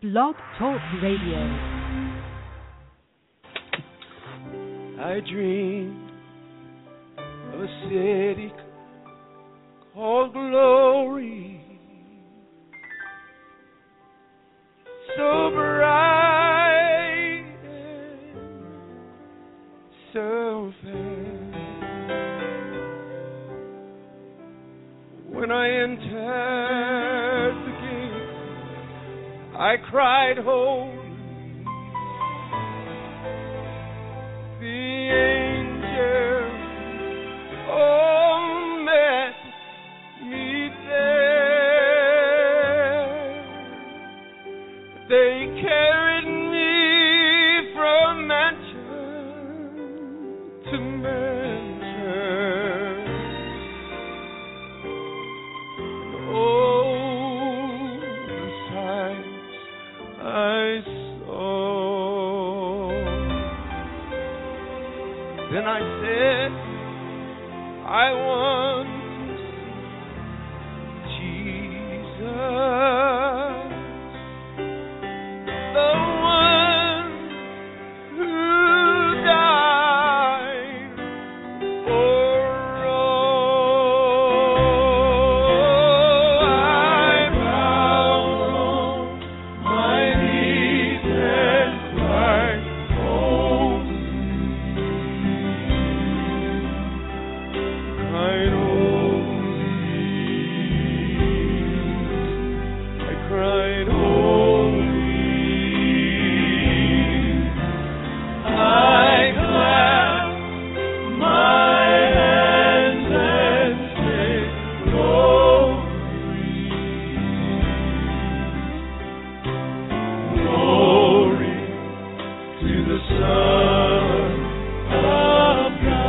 Blog Talk Radio. I dreamed of a city called Glory, so bright and so fair. When I entered the gate, I cried, holy. The angel, oh, met me there. They carried me from mansion to mansion. Oh, the sights I saw. Then I said, I want to see Jesus, the one who died for all. I bowed on my knees and cried, holy. I cried, holy. I clapped my hands and said, glory, glory to the Son of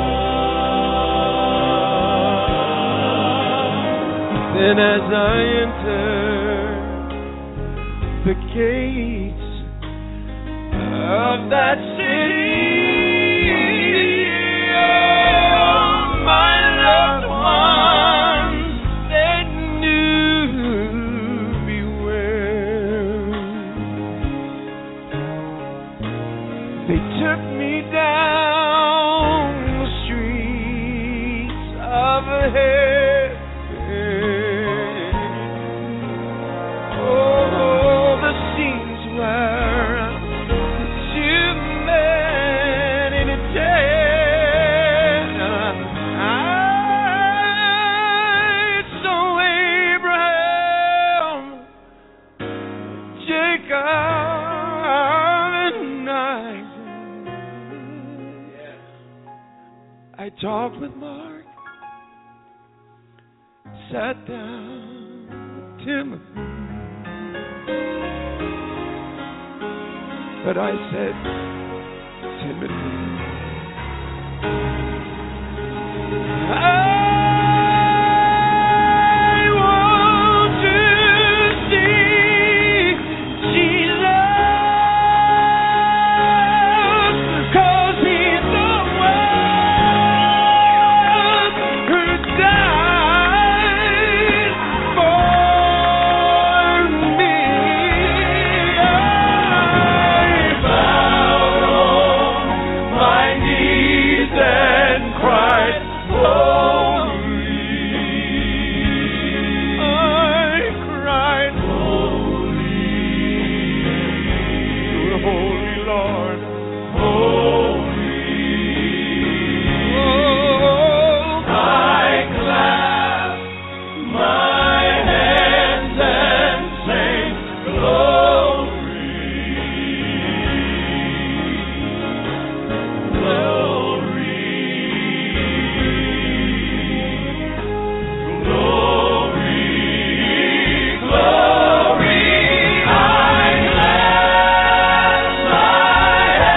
God. Then as I entered the gates of that city, oh, my loved ones, they knew me well. They took me down the streets of heaven. Oh, the scenes were humanity. I saw Abraham, Jacob, and Isaac. I talked with Mark, sat down with Timothy, but I said, Timothy, I want to see Jesus, 'cause he's the one who died for me. I bowed on my knees and cried, holy. I cried, holy, to the Holy Lord, holy. Oh, I clapped my hands and sang, glory, glory, glory, glory. I clapped my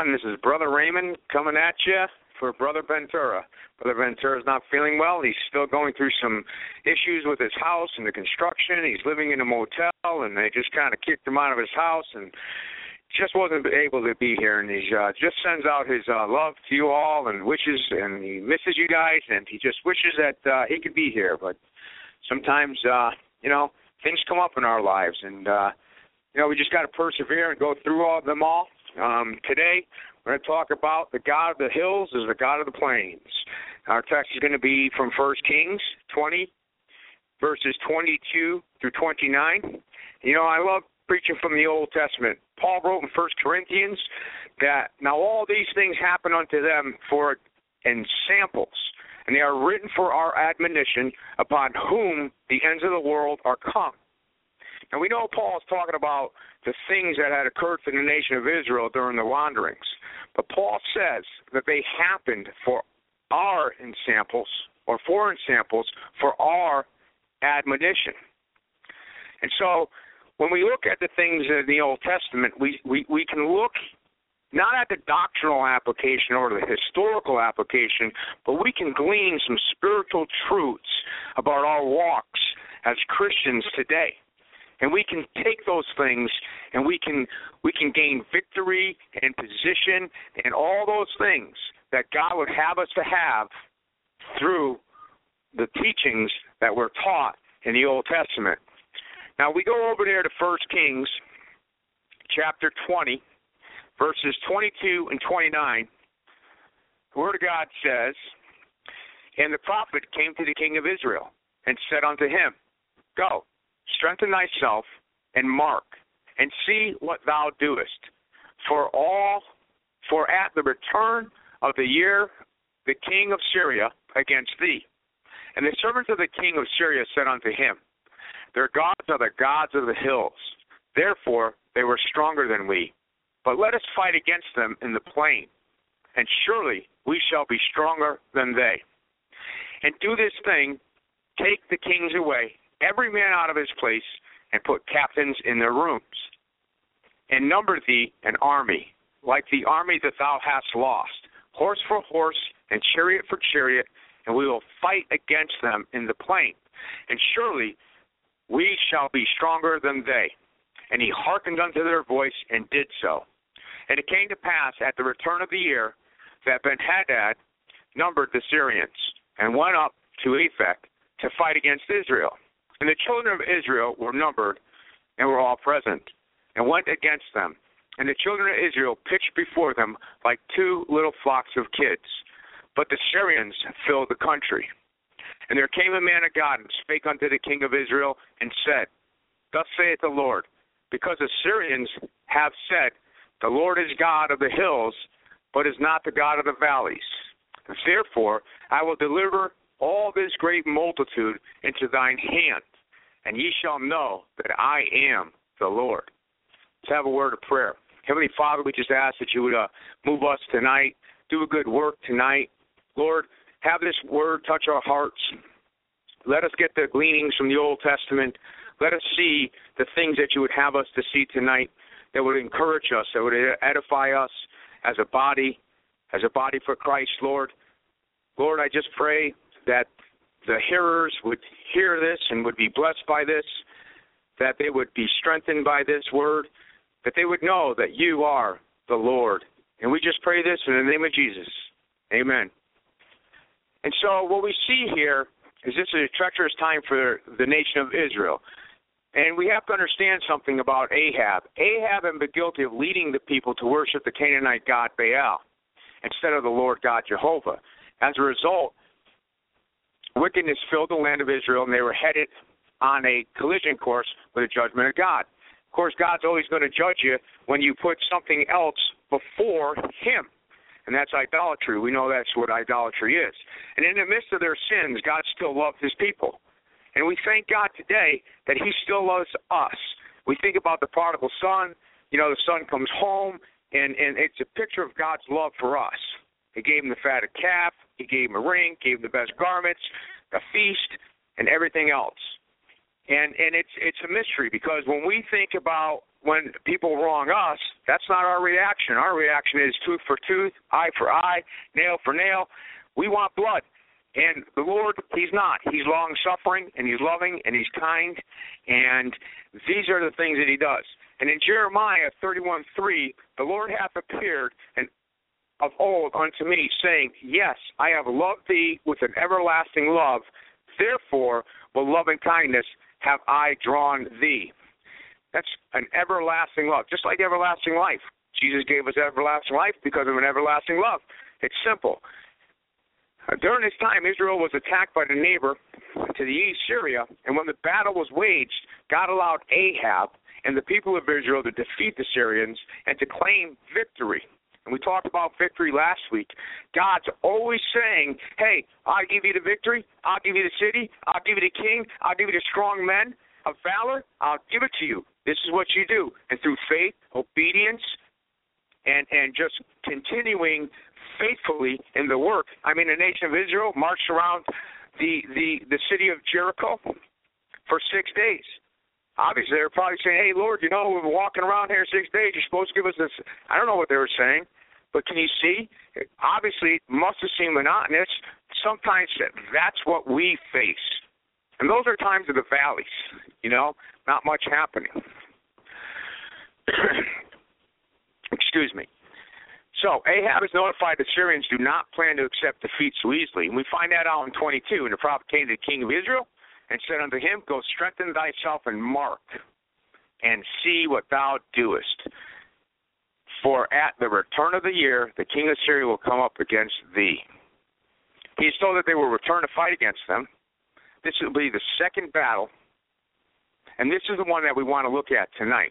everyone. This is Brother Raymond coming at you for Brother Ventura. Brother Ventura's not feeling well. He's still going through some issues with his house and the construction. He's living in a motel, and they just kind of kicked him out of his house and just wasn't able to be here. And he just sends out his love to you all and wishes, and he misses you guys, and he just wishes that he could be here. But sometimes, things come up in our lives, and, we just got to persevere and go through all of them all. Today, we're going to talk about the God of the hills is the God of the plains. Our text is going to be from 1 Kings 20, verses 22 through 29. I love preaching from the Old Testament. Paul wrote in 1 Corinthians that now all these things happen unto them in samples, and they are written for our admonition, upon whom the ends of the world are come. And we know Paul is talking about the things that had occurred to the nation of Israel during the wanderings. But Paul says that they happened for our ensamples, or for ensamples, for our admonition. And so when we look at the things in the Old Testament, we can look not at the doctrinal application or the historical application, but we can glean some spiritual truths about our walks as Christians today. And we can take those things and we can gain victory and position and all those things that God would have us to have through the teachings that were taught in the Old Testament. Now we go over there to 1 Kings chapter 20, verses 22 and 29. The Word of God says, "And the prophet came to the king of Israel and said unto him, Go, strengthen thyself, and mark, and see what thou doest. For at the return of the year, the king of Syria against thee. And the servants of the king of Syria said unto him, Their gods are the gods of the hills. Therefore they were stronger than we. But let us fight against them in the plain, and surely we shall be stronger than they. And do this thing, take the kings away, every man out of his place, and put captains in their rooms. And number thee an army, like the army that thou hast lost, horse for horse, and chariot for chariot, and we will fight against them in the plain. And surely we shall be stronger than they. And he hearkened unto their voice, and did so. And it came to pass at the return of the year that Benhadad numbered the Syrians, and went up to Aphek to fight against Israel. And the children of Israel were numbered, and were all present, and went against them. And the children of Israel pitched before them like two little flocks of kids. But the Syrians filled the country. And there came a man of God, and spake unto the king of Israel, and said, Thus saith the Lord, because the Syrians have said, The Lord is God of the hills, but is not the God of the valleys. Therefore I will deliver all this great multitude into thine hand, and ye shall know that I am the Lord." Let's have a word of prayer. Heavenly Father, we just ask that you would move us tonight, do a good work tonight. Lord, have this word touch our hearts. Let us get the gleanings from the Old Testament. Let us see the things that you would have us to see tonight that would encourage us, that would edify us as a body for Christ, Lord. Lord, I just pray that the hearers would hear this and would be blessed by this, that they would be strengthened by this word, that they would know that you are the Lord. And we just pray this in the name of Jesus. Amen. And so what we see here is this is a treacherous time for the nation of Israel. And we have to understand something about Ahab. Ahab had been guilty of leading the people to worship the Canaanite god Baal instead of the Lord God Jehovah. As a result, wickedness filled the land of Israel, and they were headed on a collision course with the judgment of God. Of course, God's always going to judge you when you put something else before him, and that's idolatry. We know that's what idolatry is. And in the midst of their sins, God still loved his people. And we thank God today that he still loves us. We think about the prodigal son. The son comes home, and it's a picture of God's love for us. He gave him the fatted calf. He gave him a ring, gave him the best garments, a feast, and everything else. And it's a mystery, because when we think about when people wrong us, That's not our reaction. Our reaction is tooth for tooth, eye for eye, nail for nail. We want blood. And the Lord, he's not. He's long-suffering, and he's loving, and he's kind, and these are the things that he does. And in Jeremiah 31:3, the Lord hath appeared and of old unto me, saying, Yes, I have loved thee with an everlasting love. Therefore, with loving kindness have I drawn thee. That's an everlasting love, just like everlasting life. Jesus gave us everlasting life because of an everlasting love. It's simple. During this time, Israel was attacked by the neighbor to the east, Syria, and when the battle was waged, God allowed Ahab and the people of Israel to defeat the Syrians and to claim victory. And we talked about victory last week. God's always saying, hey, I'll give you the victory, I'll give you the city, I'll give you the king, I'll give you the strong men of valor, I'll give it to you. This is what you do. And through faith, obedience, and just continuing faithfully in the work. I mean, the nation of Israel marched around the city of Jericho for 6 days. Obviously, they're probably saying, hey, Lord, you know, we've been walking around here 6 days. You're supposed to give us this. I don't know what they were saying, but can you see? Obviously, it must have seemed monotonous. Sometimes that's what we face. And those are times of the valleys, you know, not much happening. Excuse me. So Ahab is notified the Syrians do not plan to accept defeat so easily. And we find that out in 22. And the prophet came to the king of Israel and said unto him, Go strengthen thyself and mark, and see what thou doest. For at the return of the year, the king of Syria will come up against thee. He is told that they will return to fight against them. This will be the second battle, and this is the one that we want to look at tonight.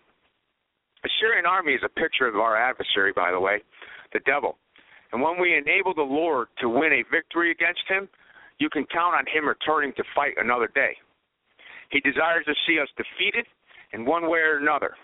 The Syrian army is a picture of our adversary, by the way, the devil. And when we enable the Lord to win a victory against him, you can count on him returning to fight another day. He desires to see us defeated in one way or another.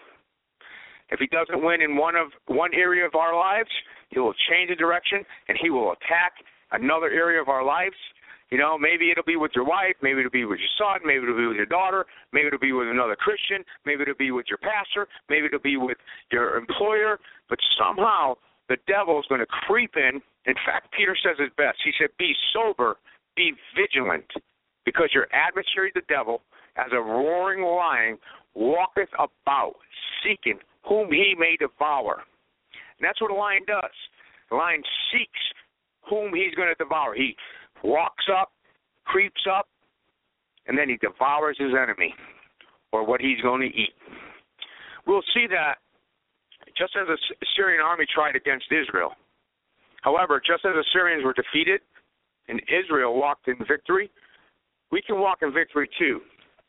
If he doesn't win in one area of our lives, he will change the direction, and he will attack another area of our lives. You know, maybe it'll be with your wife, maybe it'll be with your son, maybe it'll be with your daughter, maybe it'll be with another Christian, maybe it'll be with your pastor, maybe it'll be with your employer, but somehow the devil is going to creep in. In fact, Peter says it best. He said, be sober, be vigilant, because your adversary, the devil, as a roaring lion, walketh about, seeking whom he may devour. And that's what a lion does. The lion seeks whom he's going to devour. He walks up, creeps up, and then he devours his enemy, or what he's going to eat. We'll see that just as the Syrian army tried against Israel. However, just as the Syrians were defeated and Israel walked in victory, we can walk in victory too.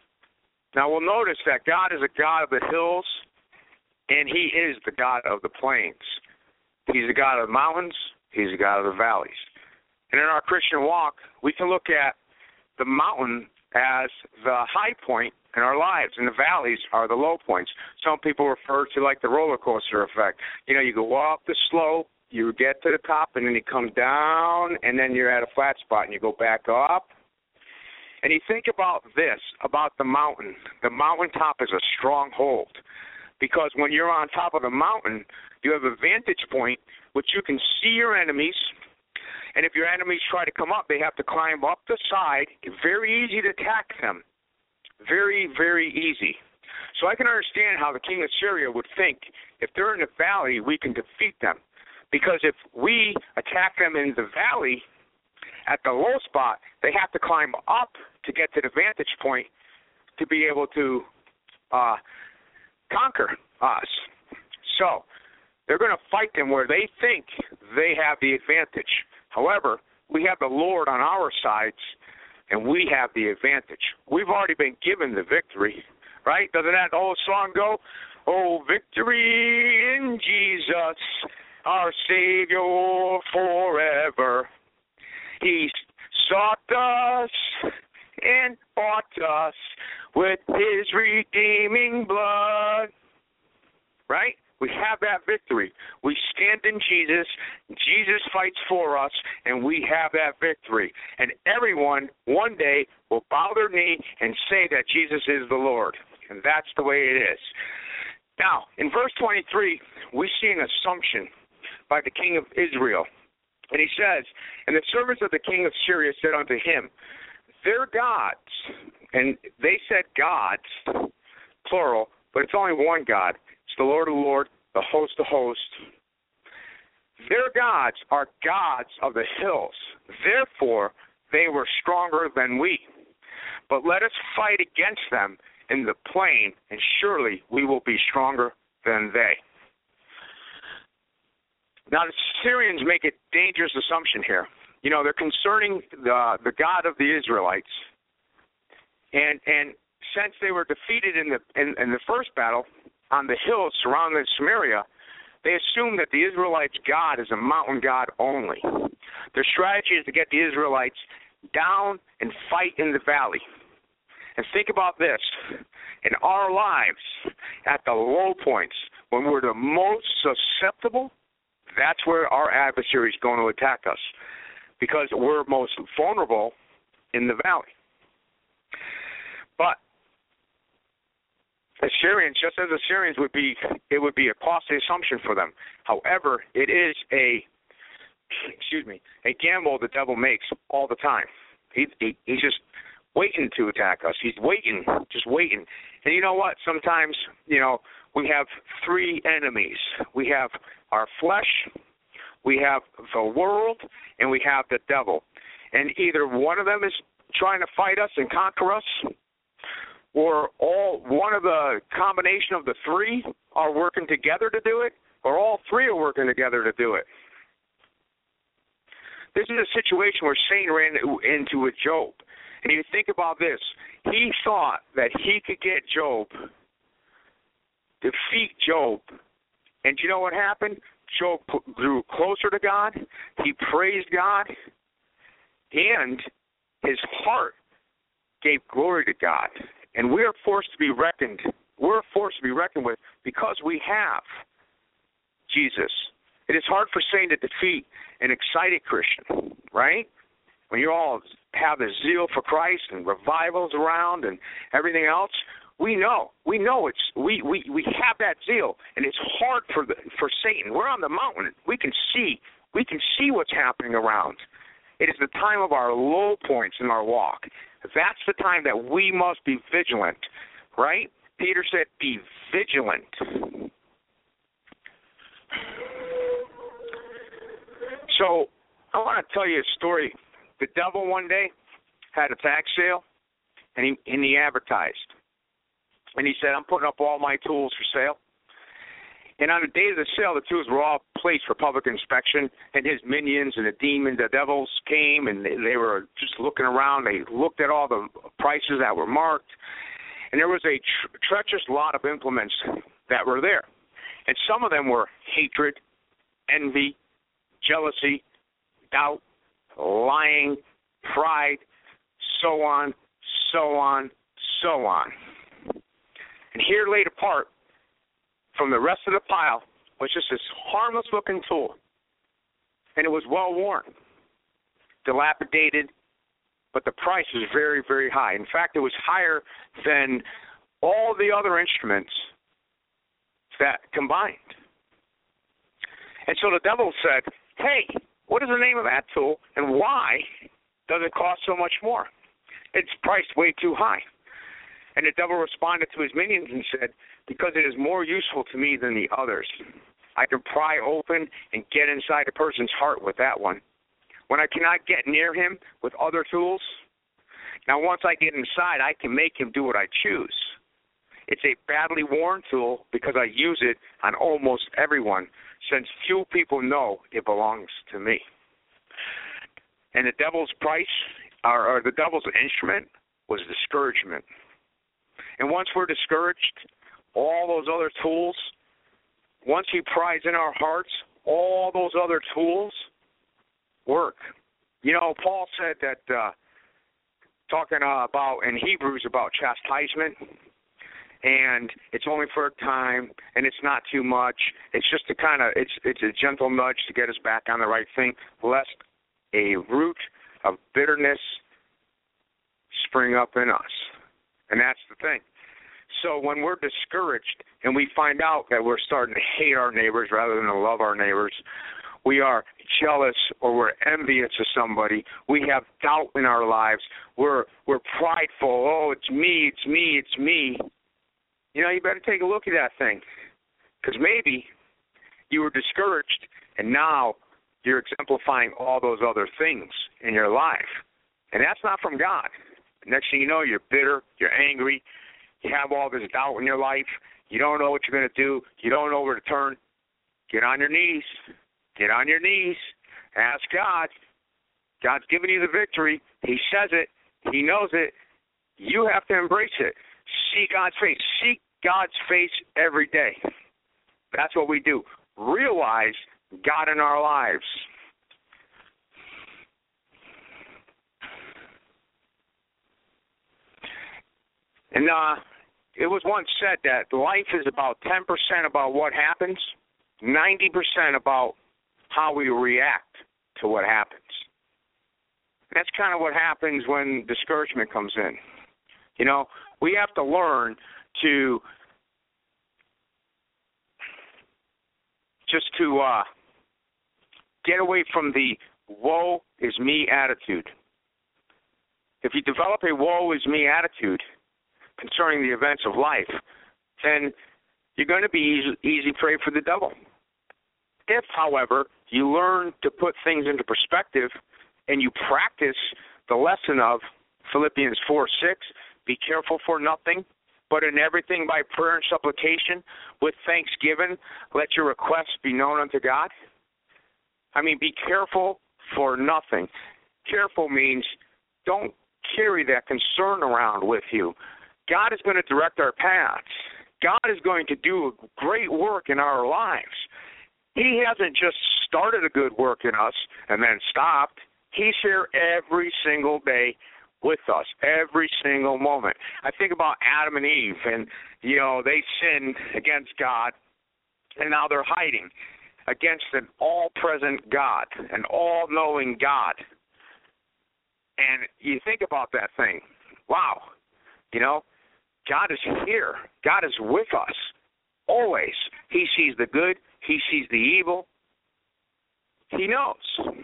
Now we'll notice that God is a God of the hills, and he is the God of the plains. He's the God of the mountains. He's the God of the valleys. And in our Christian walk, we can look at the mountain as the high point in our lives, and the valleys are the low points. Some people refer to like the roller coaster effect. You know, you go up the slope, you get to the top, and then you come down, and then you're at a flat spot, and you go back up. And you think about this, about the mountain. The mountaintop is a stronghold, because when you're on top of the mountain, you have a vantage point which you can see your enemies. And if your enemies try to come up, they have to climb up the side. Very easy to attack them. Very, very easy. So I can understand how the king of Syria would think, if they're in the valley, we can defeat them. Because if we attack them in the valley, at the low spot, they have to climb up to get to the vantage point to be able to conquer us. So they're going to fight them where they think they have the advantage. However, we have the Lord on our sides, and we have the advantage. We've already been given the victory, right? Doesn't that old song go? Oh, victory in Jesus, our Savior forever. He sought us and bought us with his redeeming blood, right? We have that victory. We stand in Jesus. Jesus fights for us, and we have that victory. And everyone one day will bow their knee and say that Jesus is the Lord. And that's the way it is. Now, in verse 23, we see an assumption by the king of Israel. And he says, and the servants of the king of Syria said unto him, their gods, and they said gods, plural, but it's only one God. It's the Lord of Lords, the host of hosts. Their gods are gods of the hills. Therefore, they were stronger than we. But let us fight against them in the plain, and surely we will be stronger than they. Now, the Syrians make a dangerous assumption here. You know, they're concerning the God of the Israelites. And since they were defeated in the first battle on the hills surrounding Samaria, they assume that the Israelites' God is a mountain God only. Their strategy is to get the Israelites down and fight in the valley. And think about this. In our lives, at the low points, when we're the most susceptible, that's where our adversary is going to attack us, because we're most vulnerable in the valley. But Assyrians, just as Assyrians it would be a costly assumption for them. However, it is a gamble the devil makes all the time. He's just waiting to attack us. He's waiting, just waiting. And you know what? Sometimes, we have three enemies. We have our flesh, we have the world, and we have the devil. And either one of them is trying to fight us and conquer us, or one of the combination of the three are working together to do it, or all three are working together to do it. This is a situation where Satan ran into with Job. And you think about this. He thought that he could get Job, defeat Job. And you know what happened? Job grew closer to God. He praised God. And his heart gave glory to God. And we're forced to be reckoned. We're forced to be reckoned with because we have Jesus. It is hard for Satan to defeat an excited Christian, right? When you all have the zeal for Christ and revivals around and everything else, we know we have that zeal, and it's hard for Satan. We're on the mountain. We can see what's happening around. It is the time of our low points in our walk. That's the time that we must be vigilant, right? Peter said, be vigilant. So I want to tell you a story. The devil one day had a tax sale, and he advertised. And he said, I'm putting up all my tools for sale. And on the day of the sale, the tools were all placed for public inspection, and his minions and the demons, the devils came, and they were just looking around. They looked at all the prices that were marked, and there was a treacherous lot of implements that were there. And some of them were hatred, envy, jealousy, doubt, lying, pride, so on, so on, so on. And here laid apart from the rest of the pile was just this harmless-looking tool. And it was well-worn, dilapidated, but the price was very, very high. In fact, it was higher than all the other instruments that combined. And so the devil said, hey, what is the name of that tool, and why does it cost so much more? It's priced way too high. And the devil responded to his minions and said, because it is more useful to me than the others. I can pry open and get inside a person's heart with that one. When I cannot get near him with other tools, now once I get inside, I can make him do what I choose. It's a badly worn tool because I use it on almost everyone, since few people know it belongs to me. And the devil's price, or the devil's instrument, was discouragement. And once we're discouraged, all those other tools, once he pries in our hearts, all those other tools work. You know, Paul said that, talking about in Hebrews about chastisement, and it's only for a time, and it's not too much. It's just it's a gentle nudge to get us back on the right thing, lest a root of bitterness spring up in us. And that's the thing. So when we're discouraged and we find out that we're starting to hate our neighbors rather than to love our neighbors, we are jealous or we're envious of somebody, we have doubt in our lives, we're prideful, oh, it's me, it's me, it's me. You know, you better take a look at that thing. Because maybe you were discouraged and now you're exemplifying all those other things in your life. And that's not from God. Next thing you know, you're bitter, you're angry, you have all this doubt in your life, you don't know what you're going to do, you don't know where to turn. Get on your knees. Get on your knees. Ask God. God's giving you the victory. He says it. He knows it. You have to embrace it. See God's face. Seek God's face every day. That's what we do. Realize God in our lives. And it was once said that life is about 10% about what happens, 90% about how we react to what happens. That's kind of what happens when discouragement comes in. You know, we have to learn to get away from the woe is me attitude. If you develop a woe is me attitude concerning the events of life, then you're going to be easy prey for the devil. If, however, you learn to put things into perspective and you practice the lesson of Philippians 4:6, be careful for nothing, but in everything by prayer and supplication, with thanksgiving, let your requests be known unto God. I mean, be careful for nothing. Careful means don't carry that concern around with you. God is going to direct our paths. God is going to do a great work in our lives. He hasn't just started a good work in us and then stopped. He's here every single day with us, every single moment. I think about Adam and Eve, and, you know, they sinned against God, and now they're hiding against an all-present God, an all-knowing God. And you think about that thing. Wow. You know, God is here. God is with us always. He sees the good. He sees the evil. He knows.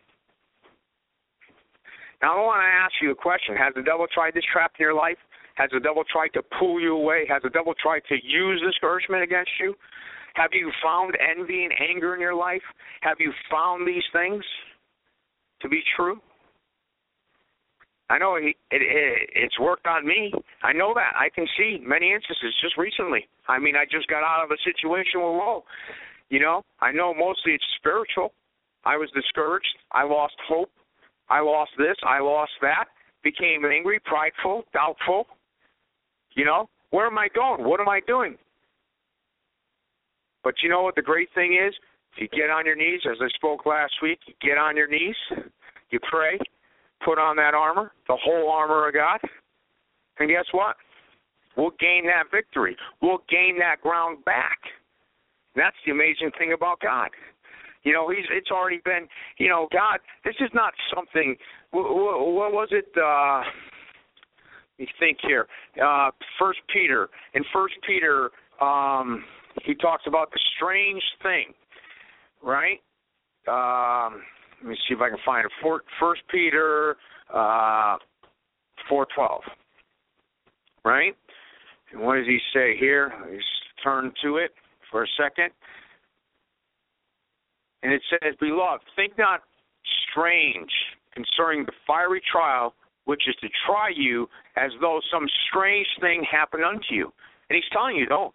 Now, I want to ask you a question. Has the devil tried this trap in your life? Has the devil tried to pull you away? Has the devil tried to use discouragement against you? Have you found envy and anger in your life? Have you found these things to be true? I know it's worked on me. I know that. I can see many instances just recently. I mean, I just got out of a situation with woe. You know, I know mostly it's spiritual. I was discouraged. I lost hope. I lost this. I lost that. Became angry, prideful, doubtful. You know, where am I going? What am I doing? But you know what the great thing is? If you get on your knees, as I spoke last week, you get on your knees, you pray, put on that armor, the whole armor of God, and guess what? We'll gain that victory. We'll gain that ground back. That's the amazing thing about God. You know, it's already been, you know, God, this is not something, what was it? Let me think here. 1 Peter. In 1 Peter, he talks about the strange thing, right? Let me see if I can find it. 1 Peter 4:12, right? And what does he say here? Let's turn to it for a second. And it says, Beloved, think not strange concerning the fiery trial which is to try you as though some strange thing happened unto you. And he's telling you, don't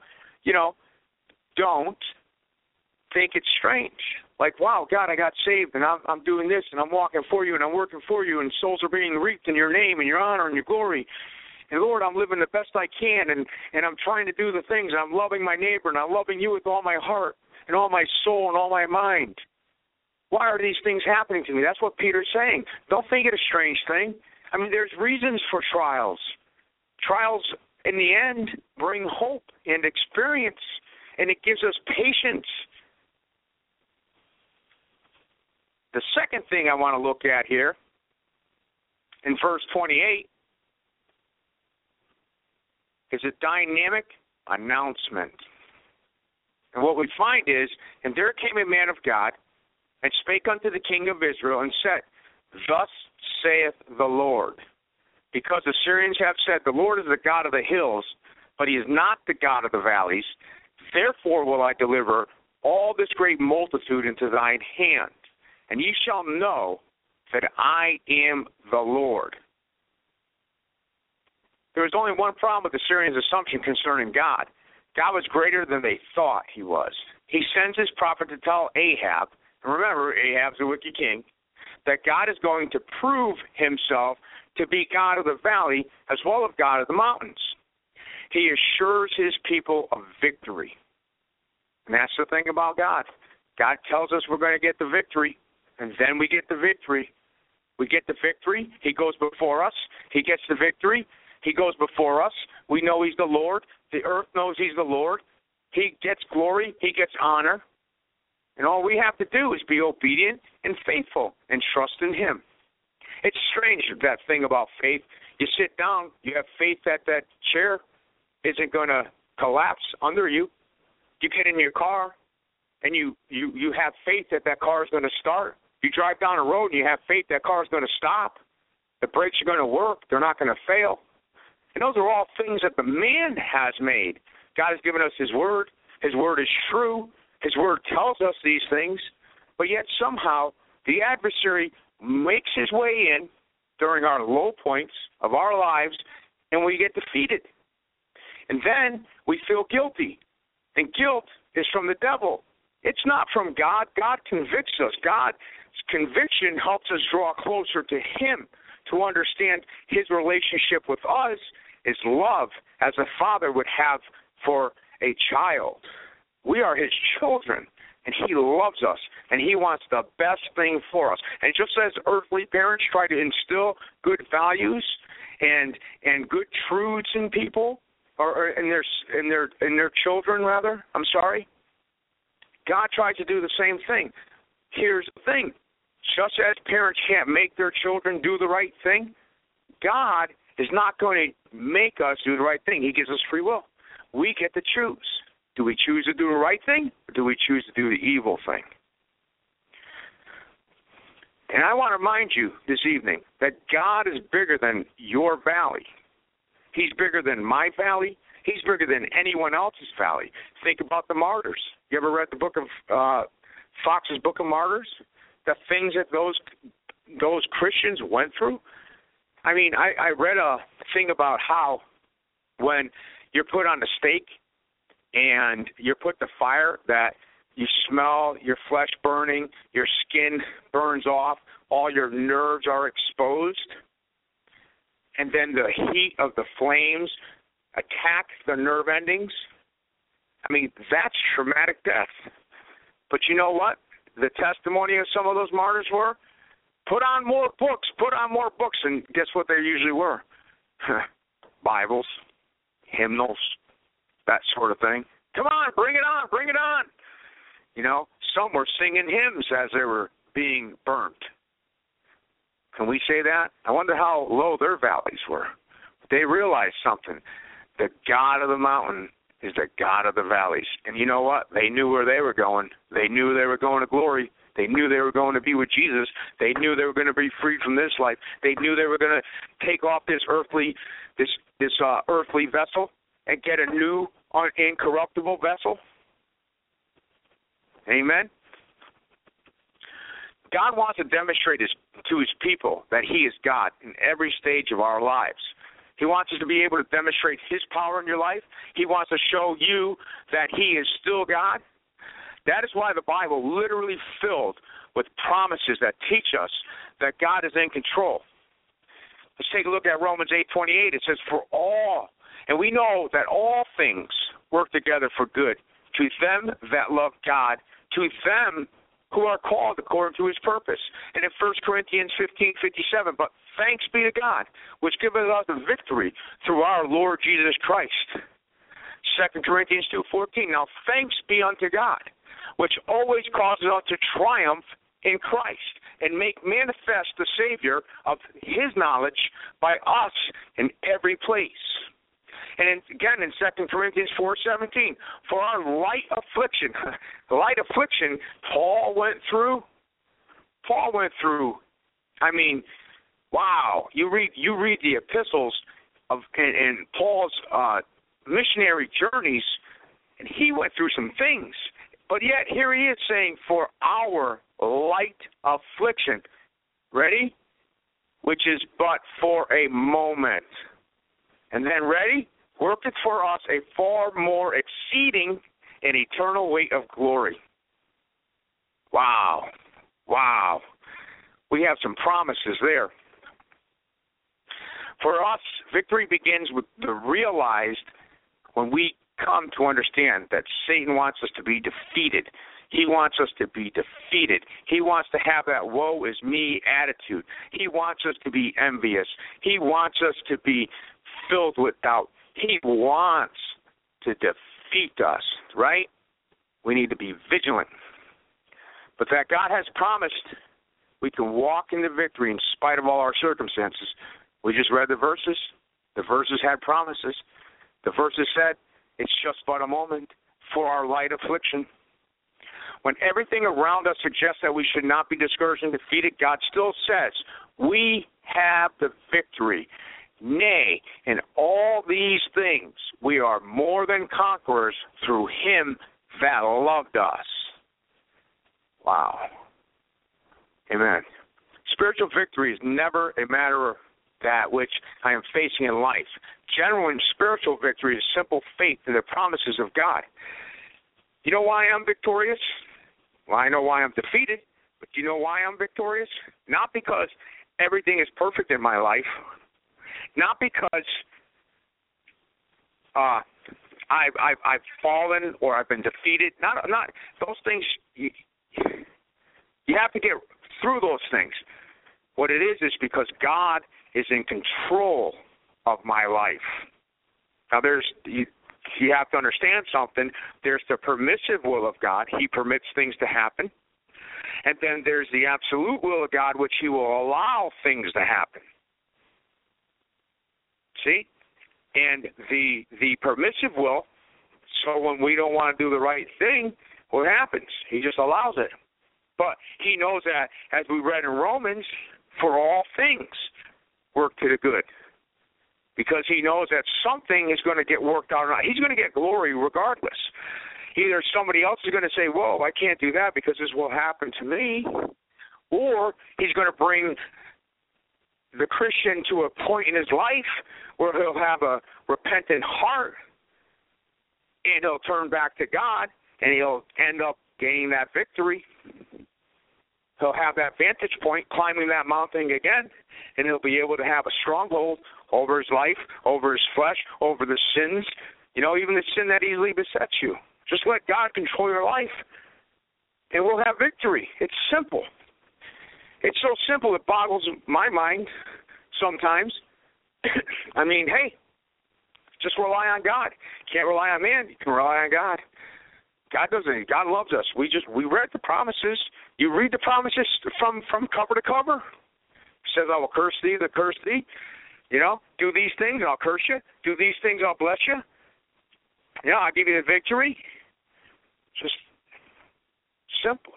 think it's strange. Like, wow, God, I got saved, and I'm doing this, and I'm walking for you, and I'm working for you, and souls are being reaped in your name and your honor and your glory. And, Lord, I'm living the best I can, and I'm trying to do the things, and I'm loving my neighbor, and I'm loving you with all my heart and all my soul and all my mind. Why are these things happening to me? That's what Peter's saying. Don't think it a strange thing. I mean, there's reasons for trials. Trials, in the end, bring hope and experience, and it gives us patience. The second thing I want to look at here, in verse 28, is a dynamic announcement. And what we find is, and there came a man of God, and spake unto the king of Israel, and said, Thus saith the Lord, because the Syrians have said, The Lord is the God of the hills, but he is not the God of the valleys. Therefore will I deliver all this great multitude into thine hand, and ye shall know that I am the Lord. There was only one problem with the Syrians' assumption concerning God. God was greater than they thought he was. He sends his prophet to tell Ahab, and remember, Ahab's a wicked king, that God is going to prove himself to be God of the valley as well as God of the mountains. He assures his people of victory. And that's the thing about God. God tells us we're going to get the victory, and then we get the victory. We get the victory. He goes before us. He gets the victory. He goes before us. We know he's the Lord. The earth knows he's the Lord. He gets glory. He gets honor. And all we have to do is be obedient and faithful and trust in him. It's strange, that thing about faith. You sit down, you have faith that that chair isn't going to collapse under you. You get in your car, and you have faith that that car is going to start. You drive down a road, and you have faith that car is going to stop. The brakes are going to work. They're not going to fail. And those are all things that the man has made. God has given us his word. His word is true. His word tells us these things. But yet somehow the adversary makes his way in during our low points of our lives, and we get defeated. And then we feel guilty. And guilt is from the devil. It's not from God. God convicts us. God's conviction helps us draw closer to him, to understand his relationship with us is love, as a father would have for a child. We are his children, and he loves us, and he wants the best thing for us. And just as earthly parents try to instill good values and good truths in people, or in their children, rather, God tries to do the same thing. Here's the thing. Just as parents can't make their children do the right thing, God is not going to make us do the right thing. He gives us free will. We get to choose. Do we choose to do the right thing, or do we choose to do the evil thing? And I want to remind you this evening that God is bigger than your valley. He's bigger than my valley. He's bigger than anyone else's valley. Think about the martyrs. You ever read the book of Fox's Book of Martyrs? The things that those Christians went through? I mean, I read a thing about how when you're put on a stake and you're put to fire, that you smell your flesh burning, your skin burns off, all your nerves are exposed, and then the heat of the flames attack the nerve endings. I mean, that's traumatic death. But you know what? The testimony of some of those martyrs were, put on more books, and guess what they usually were? Bibles, hymnals, that sort of thing. Come on, bring it on. You know, some were singing hymns as they were being burnt. Can we say that? I wonder how low their valleys were. They realized something. The God of the mountain is the God of the valleys. And you know what? They knew where they were going. They knew they were going to glory. They knew they were going to be with Jesus. They knew they were going to be freed from this life. They knew they were going to take off this earthly vessel and get a new, incorruptible vessel. Amen? God wants to demonstrate to his people that he is God in every stage of our lives. He wants us to be able to demonstrate his power in your life. He wants to show you that he is still God. That is why the Bible literally filled with promises that teach us that God is in control. Let's take a look at Romans 8:28. It says, for all, and we know that all things work together for good to them that love God, to them who are called according to his purpose. And in 1 Corinthians 15:57, but thanks be to God, which giveth us the victory through our Lord Jesus Christ. 2 Corinthians 2:14, now thanks be unto God, which always causes us to triumph in Christ and make manifest the Savior of his knowledge by us in every place. And again, in 2 Corinthians 4:17, for our light affliction, Paul went through. I mean, wow! You read the epistles of and Paul's missionary journeys, and he went through some things. But yet here he is saying, for our light affliction, ready? Which is but for a moment. And then ready? Worketh for us a far more exceeding and eternal weight of glory. Wow. Wow. We have some promises there. For us, victory begins with the realized when we come to understand that Satan wants us to be defeated. He wants us to be defeated. He wants to have that woe is me attitude. He wants us to be envious. He wants us to be filled with doubt. He wants to defeat us, right? We need to be vigilant. But that God has promised we can walk into victory in spite of all our circumstances. We just read the verses. The verses had promises. The verses said, it's just but a moment for our light affliction. When everything around us suggests that we should not be discouraged and defeated, God still says, we have the victory. Nay, in all these things, we are more than conquerors through him that loved us. Wow. Amen. Spiritual victory is never a matter of that which I am facing in life. Genuine spiritual victory is simple faith in the promises of God. You know why I'm victorious? Well, I know why I'm defeated, but do you know why I'm victorious? Not because everything is perfect in my life, not because I've fallen or I've been defeated. Not those things. You have to get through those things. What it is because God is in control of my life. Now, you have to understand something. There's the permissive will of God. He permits things to happen. And then there's the absolute will of God, which he will allow things to happen. See? And the permissive will, so when we don't want to do the right thing, what happens? He just allows it. But he knows that, as we read in Romans, for all things work to the good. Because he knows that something is going to get worked out. He's going to get glory regardless. Either somebody else is going to say, whoa, I can't do that because this will happen to me. Or he's going to bring the Christian to a point in his life where he'll have a repentant heart and he'll turn back to God and he'll end up gaining that victory. He'll have that vantage point, climbing that mountain again, and he'll be able to have a stronghold over his life, over his flesh, over the sins, even the sin that easily besets you. Just let God control your life, and we'll have victory. It's simple. It's so simple it boggles my mind sometimes. I mean, hey, just rely on God. Can't rely on man. You can rely on God. God doesn't. God loves us. We read the promises. You read the promises from cover to cover. It says, I will curse thee that curse thee. Do these things, I'll curse you. Do these things, I'll bless you. I'll give you the victory. Just simple,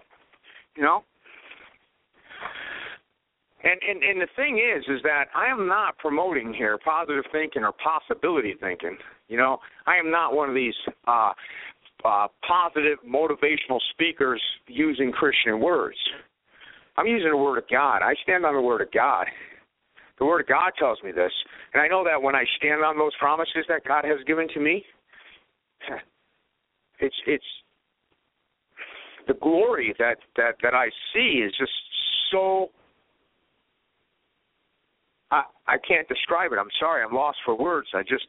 And the thing is that I am not promoting here positive thinking or possibility thinking. I am not one of these positive motivational speakers using Christian words. I'm using the Word of God. I stand on the Word of God. The Word of God tells me this. And I know that when I stand on those promises that God has given to me, it's the glory that I see is just so, I can't describe it. I'm sorry. I'm lost for words. I just,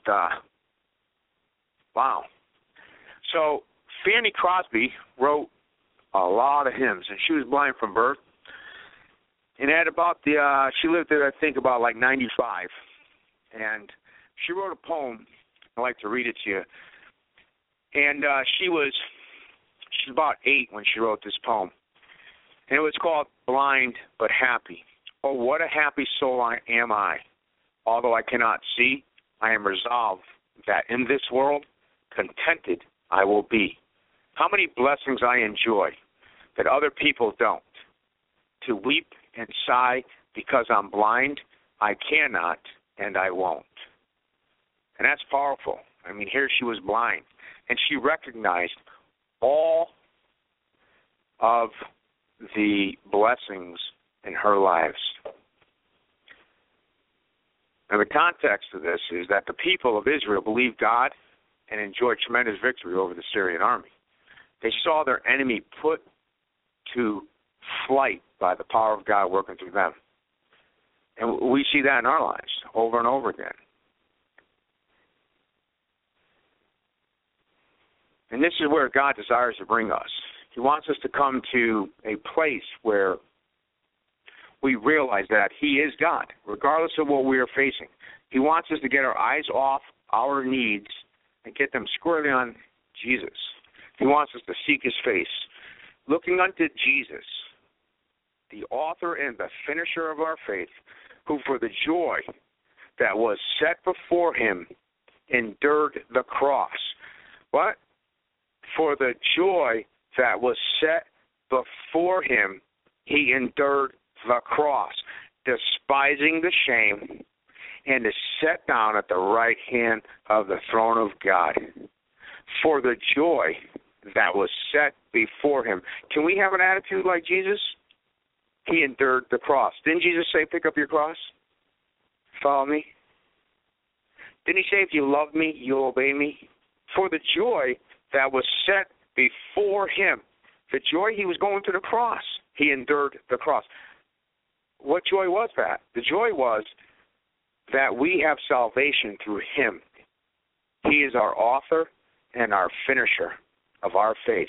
wow. So Fanny Crosby wrote a lot of hymns, and she was blind from birth. And at about she lived there, I think, about like 95. And she wrote a poem. I'd like to read it to you. And she's about 8 when she wrote this poem. And it was called Blind But Happy. Oh, what a happy soul am I. Although I cannot see, I am resolved that in this world, contented I will be. How many blessings I enjoy that other people don't. To weep and sigh because I'm blind, I cannot and I won't. And that's powerful. I mean, here she was blind, and she recognized all of the blessings in her lives. And the context of this is that the people of Israel believed God and enjoyed tremendous victory over the Syrian army. They saw their enemy put to flight by the power of God working through them. And we see that in our lives over and over again. And this is where God desires to bring us. He wants us to come to a place where we realize that He is God, regardless of what we are facing. He wants us to get our eyes off our needs and get them squarely on Jesus. He wants us to seek His face, looking unto Jesus, the author and the finisher of our faith, who for the joy that was set before Him endured the cross. What? For the joy that was set before Him, He endured the cross, despising the shame, and is set down at the right hand of the throne of God. For the joy that was set before Him. Can we have an attitude like Jesus? He endured the cross. Didn't Jesus say, pick up your cross? Follow me? Didn't He say, if you love me, you'll obey me? For the joy that was set before Him, the joy He was going to the cross, He endured the cross. What joy was that? The joy was that we have salvation through Him. He is our author and our finisher of our faith.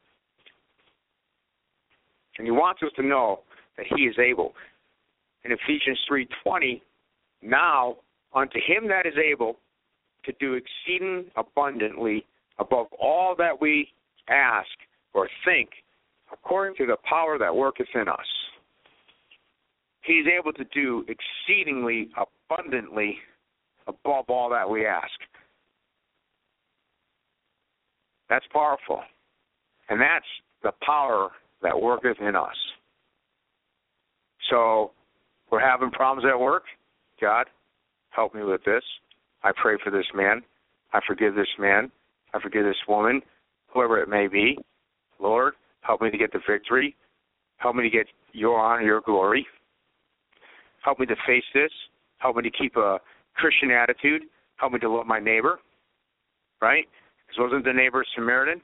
And He wants us to know that He is able. In Ephesians 3:20, now unto Him that is able to do exceeding abundantly above all that we ask or think, according to the power that worketh in us. He's able to do exceedingly abundantly above all that we ask. That's powerful. And that's the power that worketh in us. So, we're having problems at work. God, help me with this. I pray for this man. I forgive this man. I forgive this woman, whoever it may be. Lord, help me to get the victory. Help me to get your honor, your glory. Help me to face this. Help me to keep a Christian attitude. Help me to love my neighbor. Right? Because wasn't the neighbor Samaritan?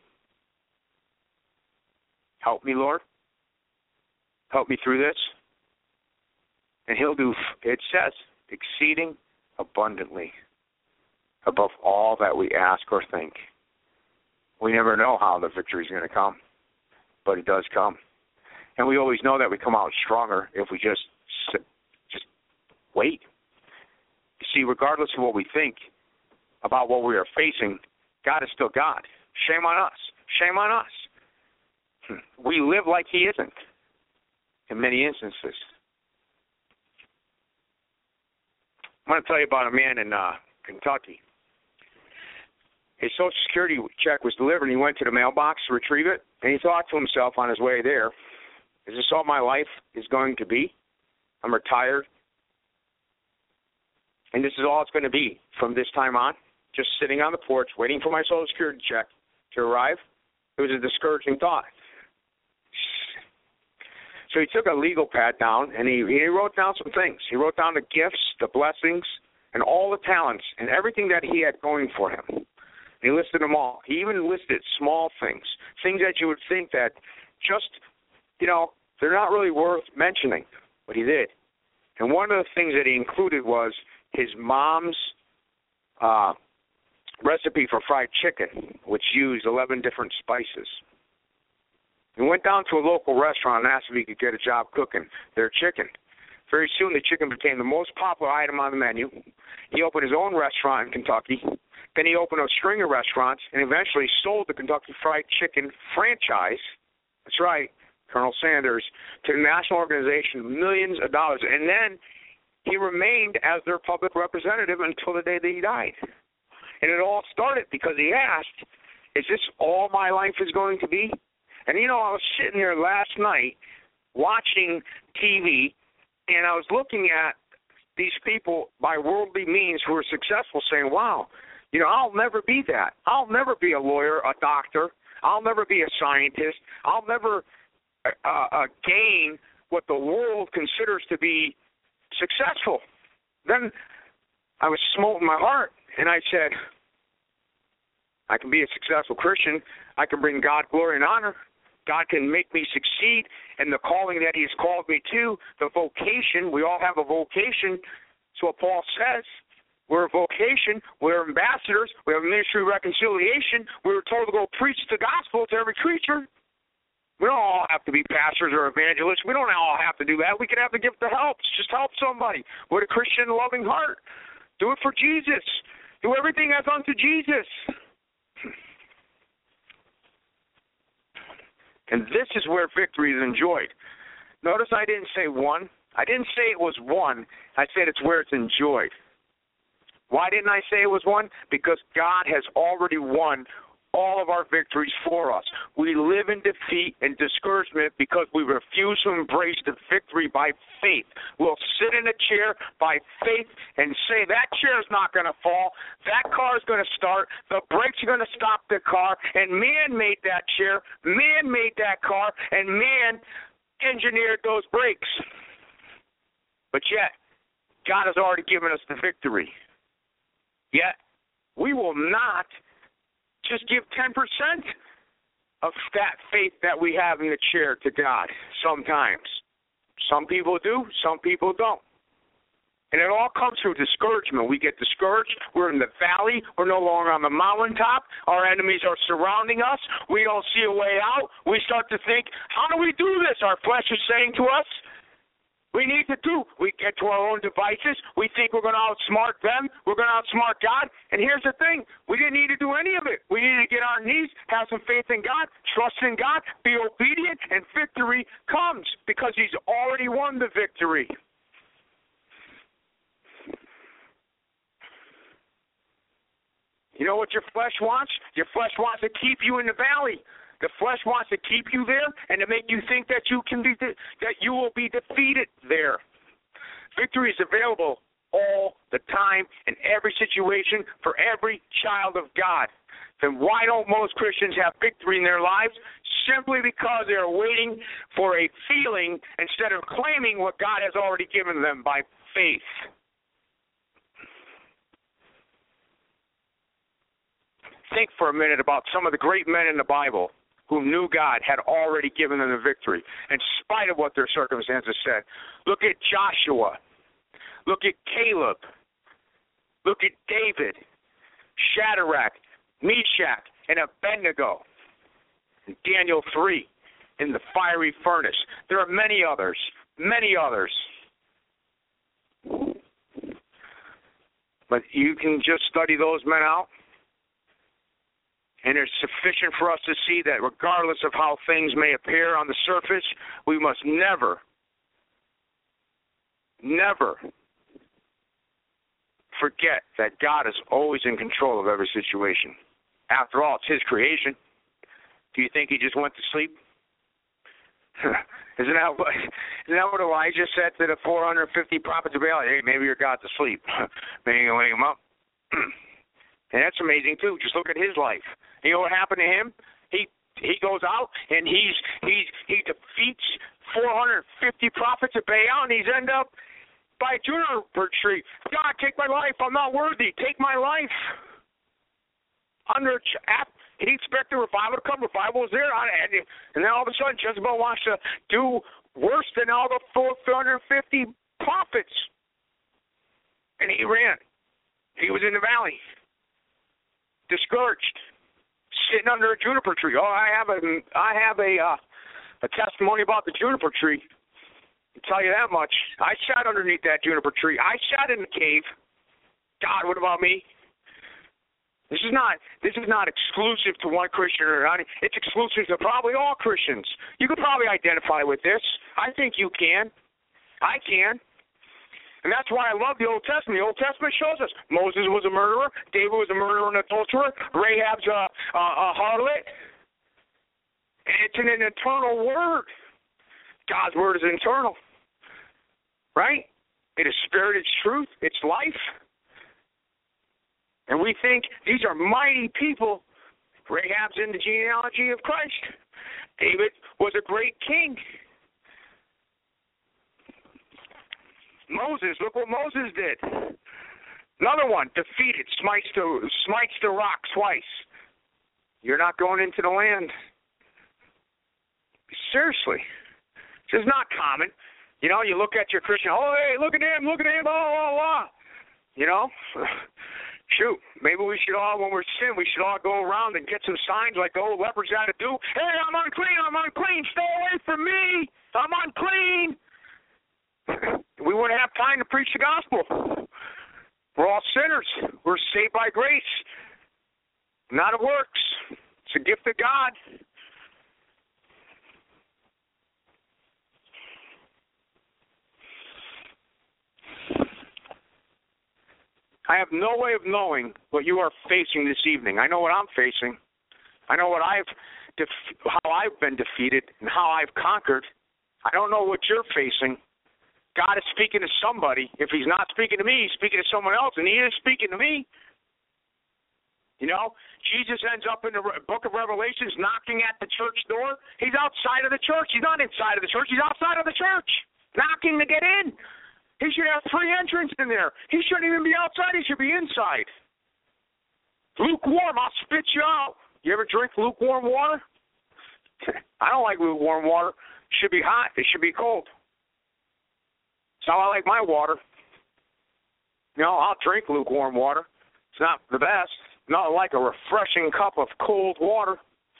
Help me, Lord. Help me through this. And He'll do, it says, exceeding abundantly above all that we ask or think. We never know how the victory is going to come, but it does come. And we always know that we come out stronger if we just wait. You see, regardless of what we think about what we are facing, God is still God. Shame on us. Shame on us. We live like He isn't in many instances. I'm going to tell you about a man in Kentucky. His Social Security check was delivered, and he went to the mailbox to retrieve it, and he thought to himself on his way there, is this all my life is going to be? I'm retired, and this is all it's going to be from this time on, just sitting on the porch waiting for my Social Security check to arrive. It was a discouraging thought. So he took a legal pad down, and he wrote down some things. He wrote down the gifts, the blessings, and all the talents, and everything that he had going for him. He listed them all. He even listed small things, things that you would think that just, they're not really worth mentioning, but he did. And one of the things that he included was his mom's recipe for fried chicken, which used 11 different spices. He went down to a local restaurant and asked if he could get a job cooking their chicken. Very soon, the chicken became the most popular item on the menu. He opened his own restaurant in Kentucky. Then he opened a string of restaurants and eventually sold the Kentucky Fried Chicken franchise, that's right, Colonel Sanders, to the national organization, millions of dollars. And then he remained as their public representative until the day that he died. And it all started because he asked, is this all my life is going to be? And, I was sitting there last night watching TV, and I was looking at these people by worldly means who are successful saying, wow, I'll never be that. I'll never be a lawyer, a doctor. I'll never be a scientist. I'll never gain what the world considers to be successful. Then I was smote in my heart, and I said, I can be a successful Christian. I can bring God glory and honor. God can make me succeed in the calling that he has called me to, the vocation. We all have a vocation. So what Paul says, we're a vocation, we're ambassadors, we have a ministry of reconciliation. We were told to go preach the gospel to every creature. We don't all have to be pastors or evangelists. We don't all have to do that. We can have the gift of help. Just help somebody with a Christian loving heart. Do it for Jesus. Do everything as unto Jesus. And this is where victory is enjoyed. Notice I didn't say won. I didn't say it was won. I said it's where it's enjoyed. Why didn't I say it was won? Because God has already won all of our victories for us. We live in defeat and discouragement because we refuse to embrace the victory by faith. We'll sit in a chair by faith and say, that chair is not going to fall. That car is going to start. The brakes are going to stop the car. And man made that chair. Man made that car. And man engineered those brakes. But yet, God has already given us the victory. Yet, we will not just give 10% of that faith that we have in the chair to God sometimes. Some people do, some people don't. And it all comes through discouragement. We get discouraged. We're in the valley. We're no longer on the mountaintop. Our enemies are surrounding us. We don't see a way out. We start to think, how do we do this? Our flesh is saying to us, we need to do. We get to our own devices. We think we're going to outsmart them. We're going to outsmart God. And here's the thing. We didn't need to do any of it. We needed to get on our knees, have some faith in God, trust in God, be obedient, and victory comes because he's already won the victory. You know what your flesh wants? Your flesh wants to keep you in the valley. The flesh wants to keep you there and to make you think that you will be defeated there. Victory is available all the time in every situation for every child of God. Then why don't most Christians have victory in their lives? Simply because they're waiting for a feeling instead of claiming what God has already given them by faith. Think for a minute about some of the great men in the Bible who knew God had already given them the victory, in spite of what their circumstances said. Look at Joshua. Look at Caleb. Look at David, Shadrach, Meshach, and Abednego. And Daniel 3 in the fiery furnace. There are many others, many others. But you can just study those men out. And it's sufficient for us to see that regardless of how things may appear on the surface, we must never, never forget that God is always in control of every situation. After all, it's his creation. Do you think he just went to sleep? Isn't that what Elijah said to the 450 prophets of Baal? Hey, maybe your God's asleep. Maybe you can wake him up. And that's amazing too. Just look at his life. You know what happened to him? He goes out and he defeats 450 prophets of Baal, and he's end up by a juniper tree. God, take my life. I'm not worthy. Take my life. He expected revival to come. Revival was there, and then all of a sudden Jezebel wants to do worse than all the 450 prophets, and he ran. He was in the valley, discouraged, sitting under a juniper tree. Oh, I have a testimony about the juniper tree. I'll tell you that much. I sat underneath that juniper tree. I sat in the cave. God, what about me? This is not exclusive to one Christian or another. It's exclusive to probably all Christians. You could probably identify with this. I think you can. I can. And that's why I love the Old Testament. The Old Testament shows us Moses was a murderer, David was a murderer and adulterer, Rahab's a harlot. And it's an eternal word. God's word is internal, right? It is spirit, it's truth, it's life. And we think these are mighty people. Rahab's in the genealogy of Christ. David was a great king. Moses, look what Moses did. Another one, defeated, smites the rock twice. You're not going into the land. Seriously. This is not common. You know, you look at your Christian, oh, hey, look at him, blah, blah, blah. You know? Shoot, maybe we should all, when we're sin, we should all go around and get some signs like the old lepers had to do. Hey, I'm unclean, stay away from me, I'm unclean. We wouldn't have time to preach the gospel. We're all sinners. We're saved by grace, not of works. It's a gift of God. I have no way of knowing what you are facing this evening. I know what I'm facing. I know what how I've been defeated and how I've conquered. I don't know what you're facing. God is speaking to somebody. If he's not speaking to me, he's speaking to someone else, and he is speaking to me. You know, Jesus ends up in the book of Revelations knocking at the church door. He's outside of the church. He's not inside of the church. He's outside of the church, knocking to get in. He should have free entrance in there. He shouldn't even be outside. He should be inside. Lukewarm, I'll spit you out. You ever drink lukewarm water? I don't like lukewarm water. It should be hot. It should be cold. That's how I like my water. You know, I'll drink lukewarm water. It's not the best. Not like a refreshing cup of cold water.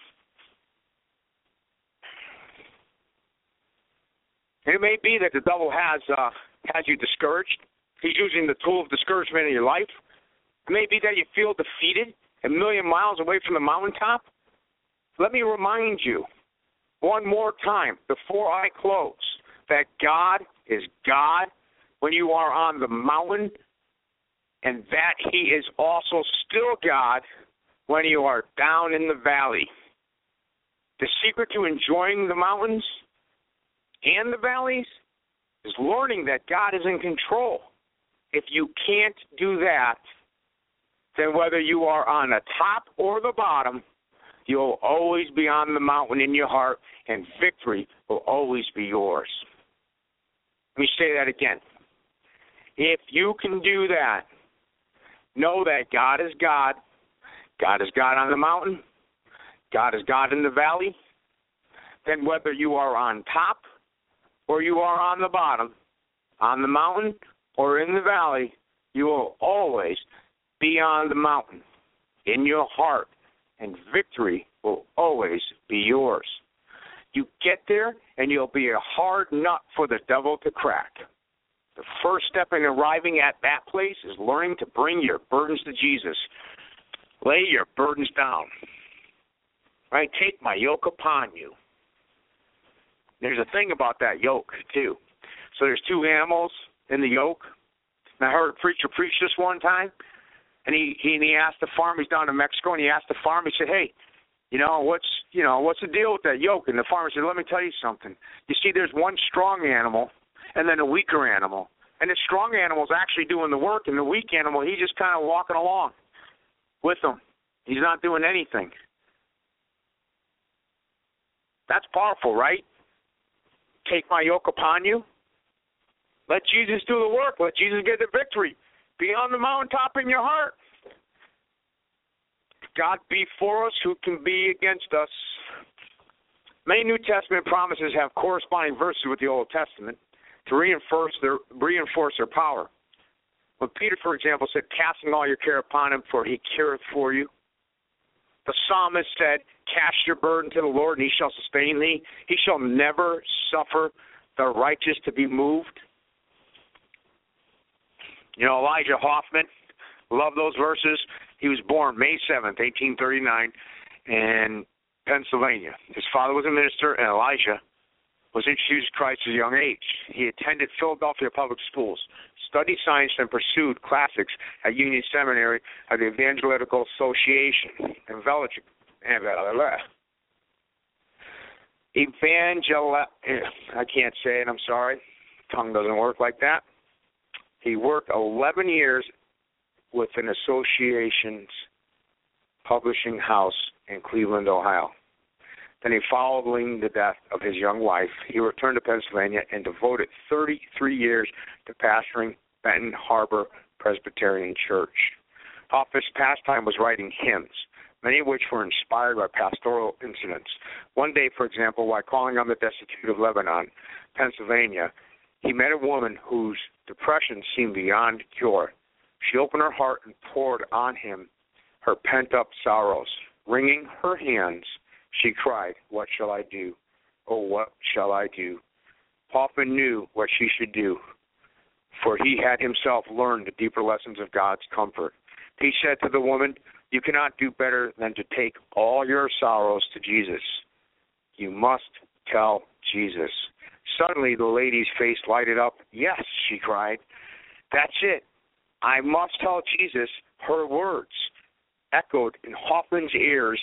It may be that the devil has you discouraged. He's using the tool of discouragement in your life. It may be that you feel defeated, a million miles away from the mountaintop. Let me remind you one more time before I close that God is God when you are on the mountain, and that he is also still God when you are down in the valley. The secret to enjoying the mountains and the valleys is learning that God is in control. If you can't do that, then whether you are on the top or the bottom, you'll always be on the mountain in your heart, and victory will always be yours. Let me say that again. If you can do that, know that God is God. God is God on the mountain. God is God in the valley. Then whether you are on top or you are on the bottom, on the mountain or in the valley, you will always be on the mountain in your heart, and victory will always be yours. You get there, and you'll be a hard nut for the devil to crack. The first step in arriving at that place is learning to bring your burdens to Jesus. Lay your burdens down. Right? Take my yoke upon you. There's a thing about that yoke, too. So there's two animals in the yoke. And I heard a preacher preach this one time, and he asked the farmer, he's down in Mexico, and he asked the farmer, he said, hey, what's the deal with that yoke? And the farmer said, let me tell you something. You see, there's one strong animal and then a weaker animal. And the strong animal is actually doing the work, and the weak animal, he's just kind of walking along with them. He's not doing anything. That's powerful, right? Take my yoke upon you. Let Jesus do the work. Let Jesus get the victory. Be on the mountaintop in your heart. God be for us, who can be against us? Many New Testament promises have corresponding verses with the Old Testament to reinforce their power. When Peter, for example, said, casting all your care upon him, for he careth for you. The psalmist said, cast your burden to the Lord, and he shall sustain thee. He shall never suffer the righteous to be moved. Elijah Hoffman, love those verses. He was born May 7th, 1839, in Pennsylvania. His father was a minister, and Elijah was introduced to Christ at a young age. He attended Philadelphia Public Schools, studied science, and pursued classics at Union Seminary of the Evangelical Association. I can't say it, I'm sorry. Tongue doesn't work like that. He worked 11 years with an association's publishing house in Cleveland, Ohio. Then, following the death of his young wife, he returned to Pennsylvania and devoted 33 years to pastoring Benton Harbor Presbyterian Church. Hoffman's pastime was writing hymns, many of which were inspired by pastoral incidents. One day, for example, while calling on the destitute of Lebanon, Pennsylvania, he met a woman whose depression seemed beyond cure. She opened her heart and poured on him her pent-up sorrows. Wringing her hands, she cried, "What shall I do? Oh, what shall I do?" Hoffman knew what she should do, for he had himself learned the deeper lessons of God's comfort. He said to the woman, "You cannot do better than to take all your sorrows to Jesus. You must tell Jesus." Suddenly, the lady's face lighted up. "Yes," she cried. "That's it. I must tell Jesus." Her words echoed in Hoffman's ears,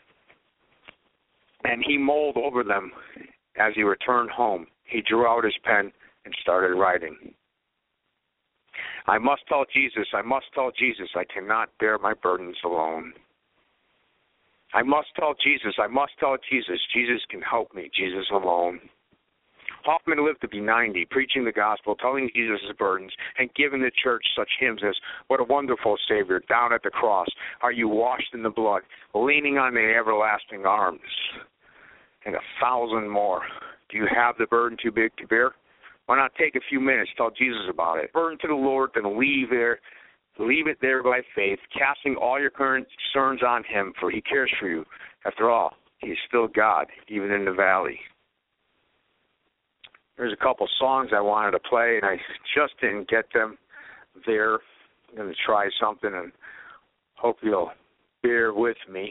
and he mulled over them as he returned home. He drew out his pen and started writing. "I must tell Jesus, I must tell Jesus, I cannot bear my burdens alone. I must tell Jesus, I must tell Jesus, Jesus can help me, Jesus alone." Hoffman lived to be 90, preaching the gospel, telling Jesus' burdens, and giving the church such hymns as, "What a wonderful Savior, down at the cross, are you washed in the blood, leaning on the everlasting arms," and 1,000 more. Do you have the burden too big to bear? Why not take a few minutes, tell Jesus about it. Burden to the Lord, then leave it there by faith, casting all your current concerns on him, for he cares for you. After all, he is still God, even in the valley. There's a couple songs I wanted to play, and I just didn't get them there. I'm going to try something, and hope you'll bear with me.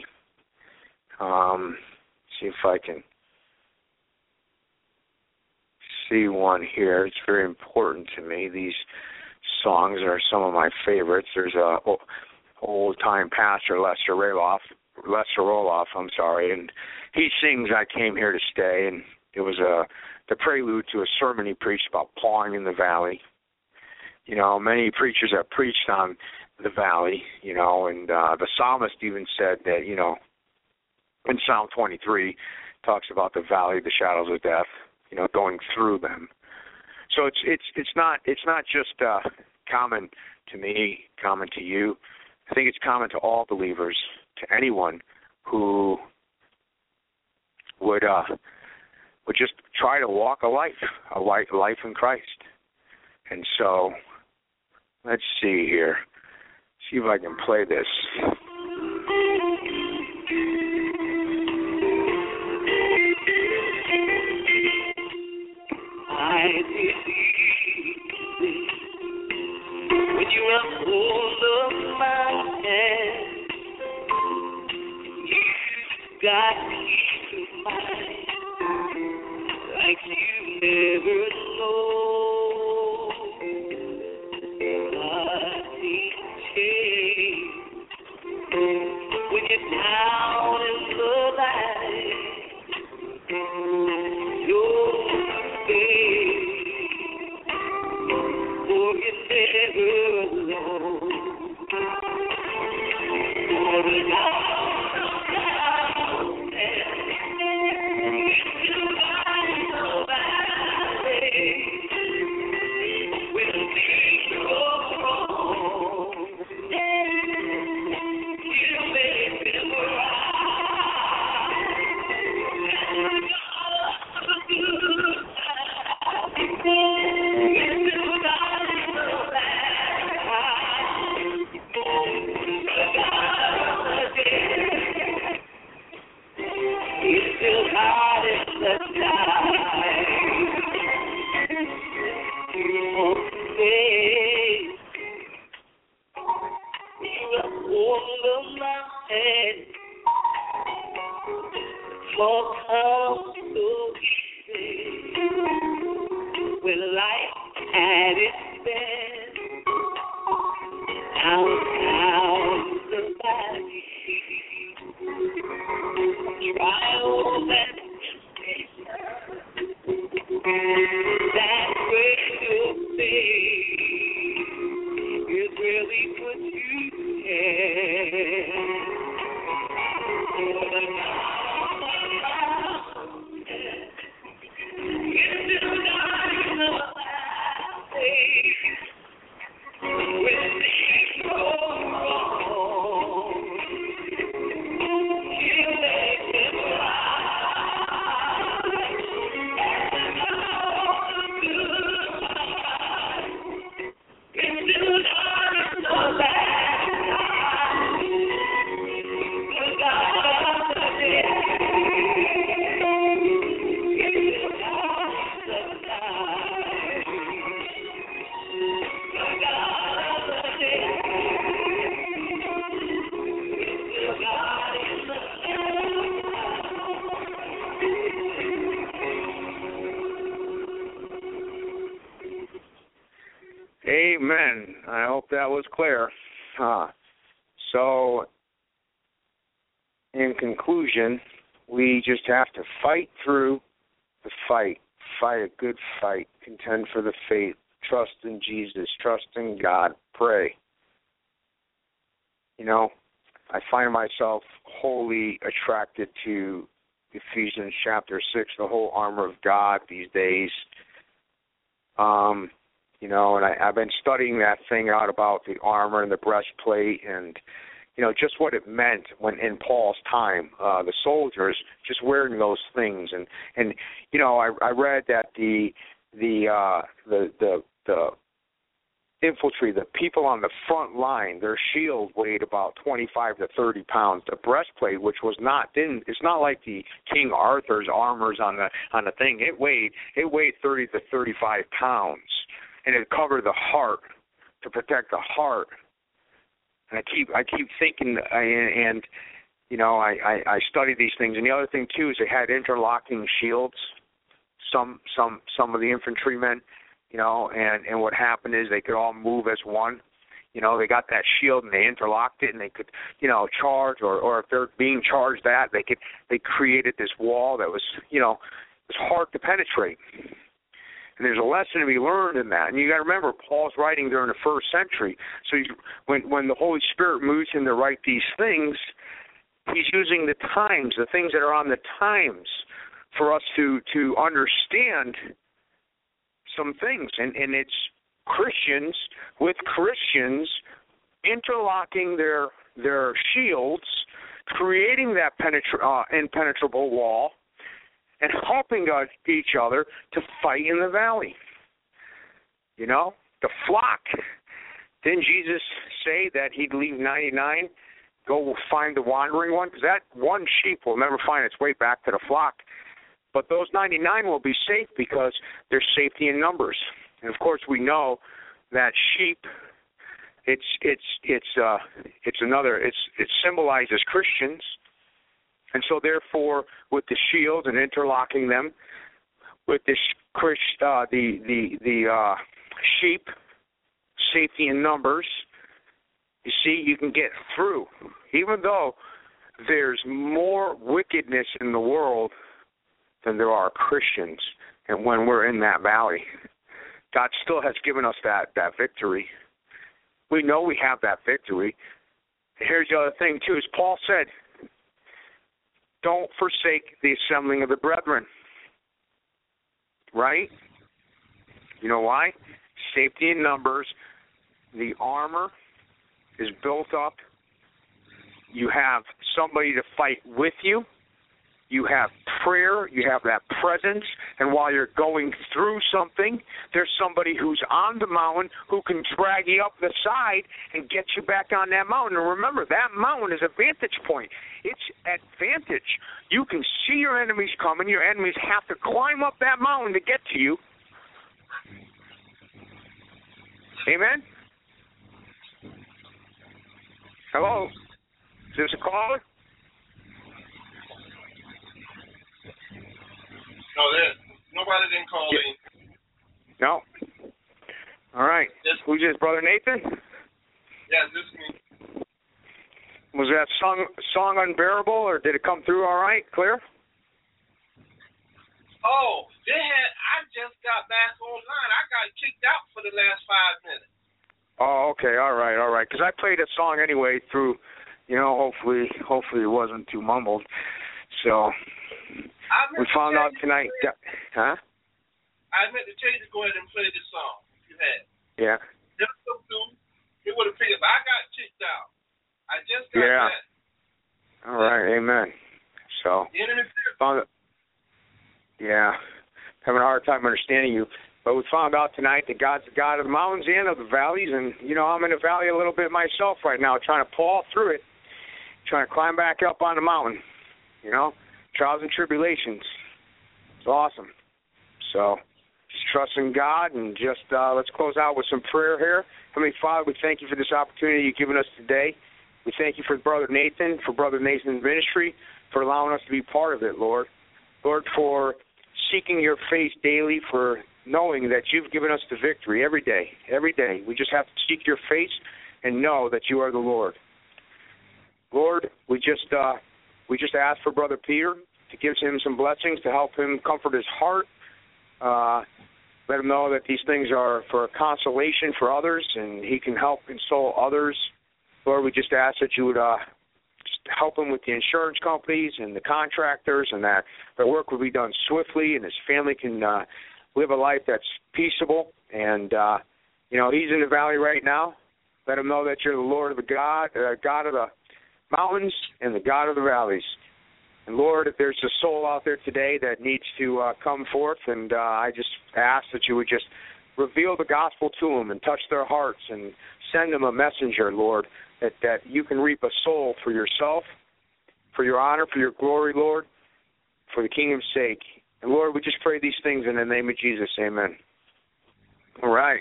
See if I can see one here. It's very important to me. These songs are some of my favorites. There's a old-time pastor, Lester Roloff, and he sings "I Came Here to Stay," and it was the prelude to a sermon he preached about plowing in the valley. You know, many preachers have preached on the valley, you know, and the psalmist even said that, you know, in Psalm 23, talks about the valley, the shadows of death, you know, going through them. So it's not just common to me, common to you. I think it's common to all believers, to anyone who would just try to walk a life in Christ. And so, let's see here. See if I can play this. I believe when you are hold of my hand, you've got peace of mind like you never know. Nothing changed when you're down in the light. You're never alone. For how so easy. When life at its best, down the valley, trials and tribulations, that way to faith is really put you Amen. I hope that was clear. So, in conclusion, we just have to fight through the fight. Fight a good fight. Contend for the faith. Trust in Jesus. Trust in God. Pray. You know, I find myself wholly attracted to Ephesians chapter 6, the whole armor of God these days. You know, and I've been studying that thing out about the armor and the breastplate and, you know, just what it meant when in Paul's time, the soldiers just wearing those things. And you know, I read that the infantry, the people on the front line, their shield weighed about 25 to 30 pounds. The breastplate, which was it's not like the King Arthur's armors on the thing. It weighed 30 to 35 pounds. And it covered the heart, to protect the heart. And I keep thinking, and you know, I study these things. And the other thing too is they had interlocking shields. Some of the infantrymen, you know, and what happened is they could all move as one. You know, they got that shield and they interlocked it, and they could, you know, charge or if they're being charged at, they created this wall that was, you know, it was hard to penetrate. And there's a lesson to be learned in that. And you got to remember, Paul's writing during the first century. So when the Holy Spirit moves him to write these things, he's using the times, the things that are on the times, for us to understand some things. And it's Christians with Christians interlocking their shields, creating that impenetrable wall, and helping each other to fight in the valley. You know, the flock. Didn't Jesus say that he'd leave 99, go find the wandering one? Because that one sheep will never find its way back to the flock. But those 99 will be safe because there's safety in numbers. And of course, we know that sheep, it symbolizes Christians. And so, therefore, with the shield and interlocking them, with the sheep, safety in numbers, you see, you can get through. Even though there's more wickedness in the world than there are Christians, and when we're in that valley, God still has given us that victory. We know we have that victory. Here's the other thing, too, is Paul said, don't forsake the assembling of the brethren. Right? You know why? Safety in numbers. The armor is built up. You have somebody to fight with you. You have prayer. You have that presence. And while you're going through something, there's somebody who's on the mountain who can drag you up the side and get you back on that mountain. And remember, that mountain is a vantage point. It's advantage. You can see your enemies coming. Your enemies have to climb up that mountain to get to you. Amen? Hello? Is this a caller? No, Nobody didn't call in. No. All right. Who's this, Brother Nathan? Yeah, this is me. Was that song unbearable, or did it come through all right, clear? Oh, I just got back online. I got kicked out for the last 5 minutes. Oh, okay, all right. Because I played a song anyway through, hopefully it wasn't too mumbled. So we found out tonight. Huh? I meant to tell you to go ahead and play this song if you had. Yeah. It would have paid, but I got kicked out. I just got back. All right, amen. So found it. Yeah, having a hard time understanding you. But we found out tonight that God's the God of the mountains and of the valleys. And, I'm in the valley a little bit myself right now, trying to paw through it, trying to climb back up on the mountain. Trials and tribulations. It's awesome. So just trusting God, and just let's close out with some prayer here. Heavenly Father, we thank you for this opportunity you've given us today. We thank you for Brother Nathan, for Brother Nathan's ministry, for allowing us to be part of it, Lord. Lord, for seeking your face daily, for knowing that you've given us the victory every day. Every day. We just have to seek your face and know that you are the Lord. Lord, we just ask for Brother Peter to give him some blessings to help him comfort his heart. Let him know that these things are for a consolation for others, and he can help console others. Lord, we just ask that you would just help him with the insurance companies and the contractors, and that their work will be done swiftly, and his family can live a life that's peaceable. And, he's in the valley right now. Let him know that you're the Lord of the God of the mountains and the God of the valleys. And, Lord, if there's a soul out there today that needs to come forth, and I just ask that you would just reveal the gospel to them and touch their hearts and send them a messenger, Lord, that you can reap a soul for yourself, for your honor, for your glory, Lord, for the kingdom's sake. And, Lord, we just pray these things in the name of Jesus. Amen. All right.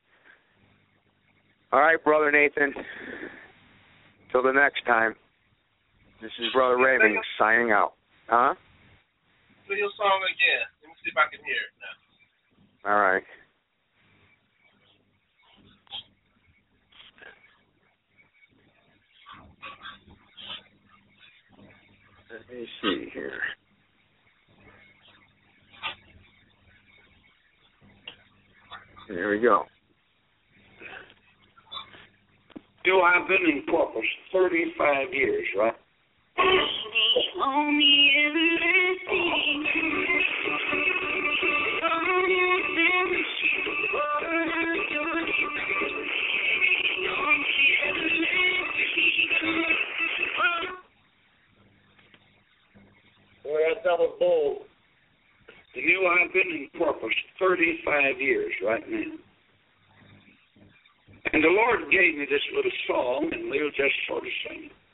All right, Brother Nathan. Till the next time. This is Brother Raven signing out. Huh? Play your song again. Let me see if I can hear it now. All right. Let me see here. There we go. I've been in Corpus 35 years, right? Well, that double bowl. I've been in Corpus 35 years right now. And the Lord gave me this little song, and we'll just sort of sing it.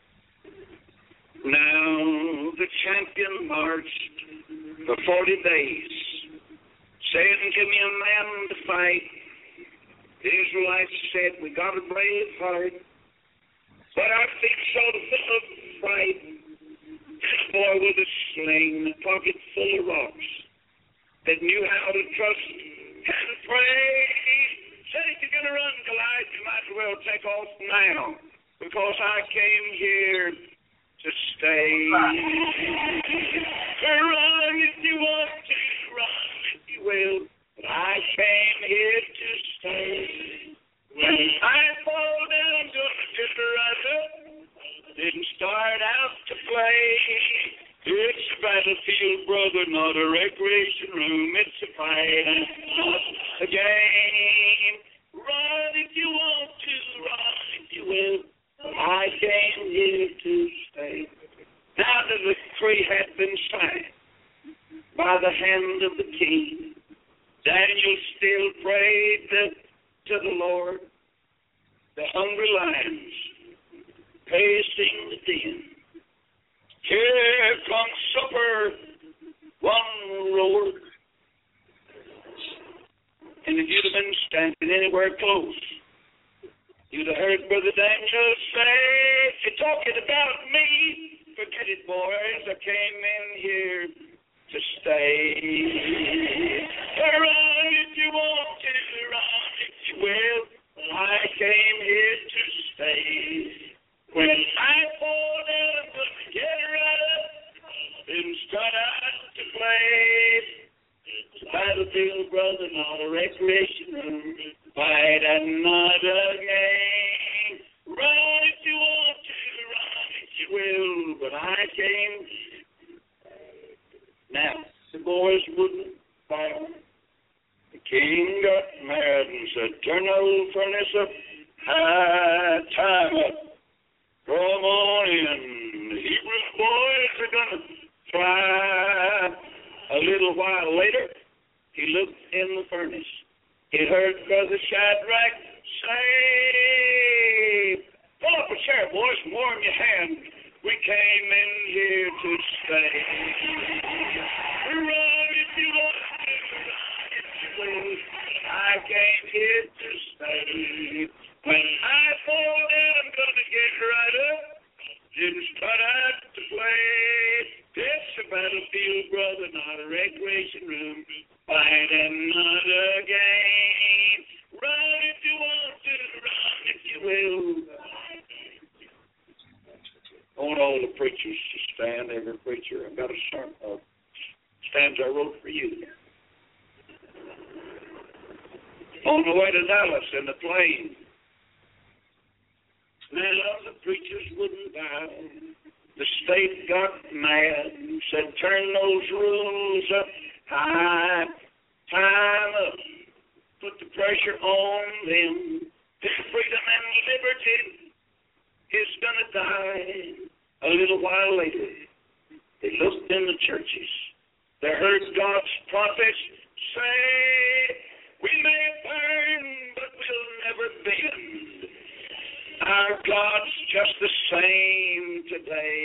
Now the champion marched for 40 days, saying, give me a man to fight. The Israelites said, we got a brave heart, but our feet showed a bit of fright. This boy with a sling, a pocket full of rocks, that knew how to trust and pray. Said, if you're going to run, Goliath, you might as well take off now, because I came here to stay. Run if you want to, run if you will, but I came here to stay. When I fall down, just rise up. Didn't start out to play. It's a battlefield, brother, not a recreation room. It's a fight, a game. Run if you want to, run if you will. I came here to stay. Now the decree had been signed by the hand of the king. Daniel still prayed to the Lord. The hungry lions pacing the den. Here comes supper, one roared. And if you'd have been standing anywhere close, you'd have heard Brother Daniel say, if you're talking about me, forget it, boys. I came in here to stay. Run if you want to, run if you will. I came here to stay. When I fall down, I'm gonna get right up and start out to play. It's a battlefield, brother, not a recreation room. Fight another game. Run if you want to, run if you will. But I came. Now, the boys wouldn't fight. The king got mad and said, turn the old furnace up, high time up. Come on in. The Hebrew boys are going to fly. A little while later, he looked in the furnace. He heard Brother Shadrach say, pull up a chair, boys, and warm your hand. We came in here to stay. Run if you want to, run if you will. I came here to stay. When I fall down, I'm gonna get right up. Didn't start out to play. It's a battlefield, brother, not a recreation room. Fight another game. Run if you want to, run if you will. I want all the preachers to stand, every preacher. I've got a stanza I wrote for you. On the way to Dallas in the plane. Now the preachers wouldn't bow. The state got mad and said, turn those rules up high. Time up. Put the pressure on them. This freedom and liberty is going to die. A little while later, they looked in the churches. They heard God's prophets say, we may burn, but we'll never bend. Our God's just the same today.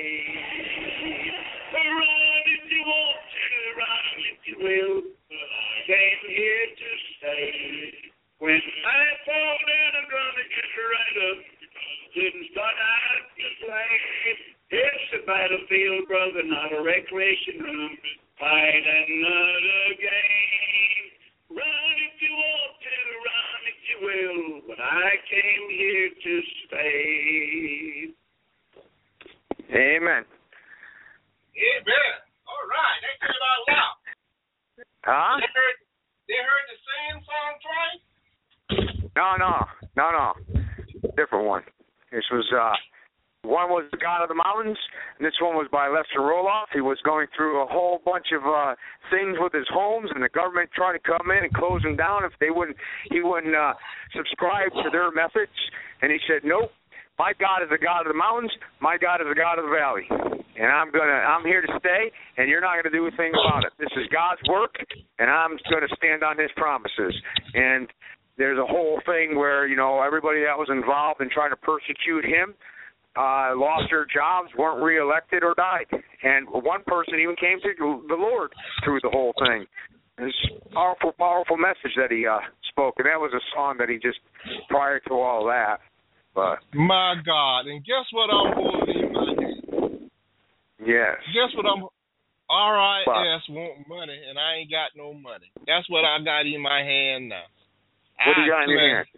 Run if you want to, run if you will. Came here to stay. When I fall down, I'm gonna get right up. Didn't start out to play. It's a battlefield, brother, not a recreation room. Fight another game. Run if you want to, run if you will. But I came here to stay. Amen. Amen. All right. They said it out loud. Huh? They heard the same song twice? No. Different one. This was, one was The God of the Mountains, and this one was by Lester Roloff. He was going through a whole bunch of things with his homes, and the government tried to come in and close them down if he wouldn't subscribe to their methods. And he said, nope, my God is the God of the mountains, my God is the God of the valley. And I'm here to stay, and you're not going to do a thing about it. This is God's work, and I'm going to stand on his promises. And there's a whole thing where, everybody that was involved in trying to persecute him lost their jobs, weren't reelected, or died. And one person even came to the Lord through the whole thing. It's a powerful, powerful message that he spoke, and that was a song that he just, prior to all that. But my God, and guess what I'm holding in my hand? Yes. Guess what I'm... RIS want money, and I ain't got no money. That's what I got in my hand now. What do you got in your hand?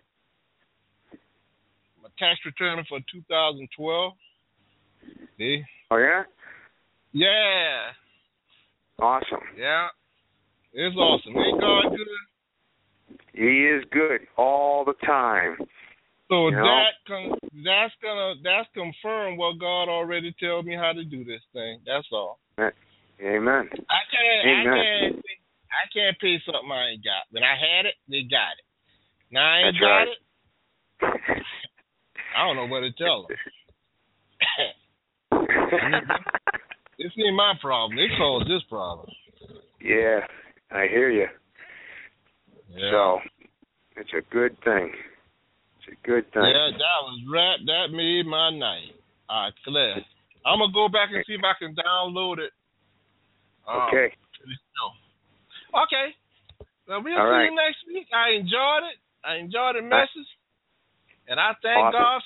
My tax return for 2012. See? Oh, yeah? Yeah. Awesome. Yeah. It's awesome. Ain't God good? He is good all the time. So that's confirmed what God already told me how to do this thing. That's all. Amen. I can't pay something I ain't got. When I had it, they got it. Now I ain't got it. I don't know what to tell them. This ain't my problem. They caused this problem. Yeah, I hear you. Yeah. So it's a good thing. It's a good thing. Yeah, that made my night. All right, clear. I'm gonna go back and see if I can download it. Okay. Okay. Well, we'll see you next week. I enjoyed it. I enjoyed the message, and I thank God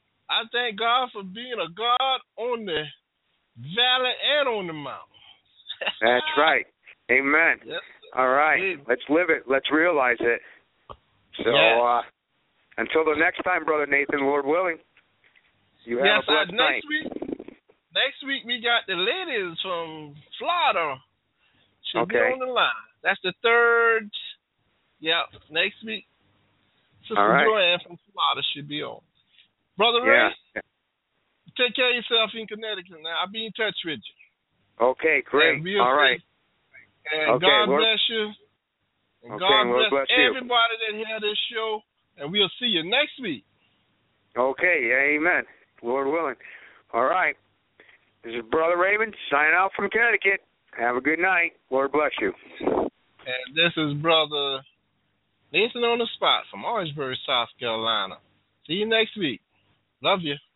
for being a God on the valley and on the mountain. That's right. Amen. Yep. All right. Amen. Let's live it. Let's realize it. So until the next time, Brother Nathan, Lord willing, you have a blessed night. Next week we got the ladies from Florida. Should be on the line. That's the third. Yeah, next week. Sister Joanne from Florida should be on. Brother Ray, take care of yourself in Connecticut now. I'll be in touch with you. Okay, great. All right. And God bless you. And God bless everybody that heard this show. And we'll see you next week. Okay, amen. Lord willing. All right. This is Brother Raymond signing out from Connecticut. Have a good night. Lord bless you. And this is Brother Nathan on the spot from Orangeburg, South Carolina. See you next week. Love you.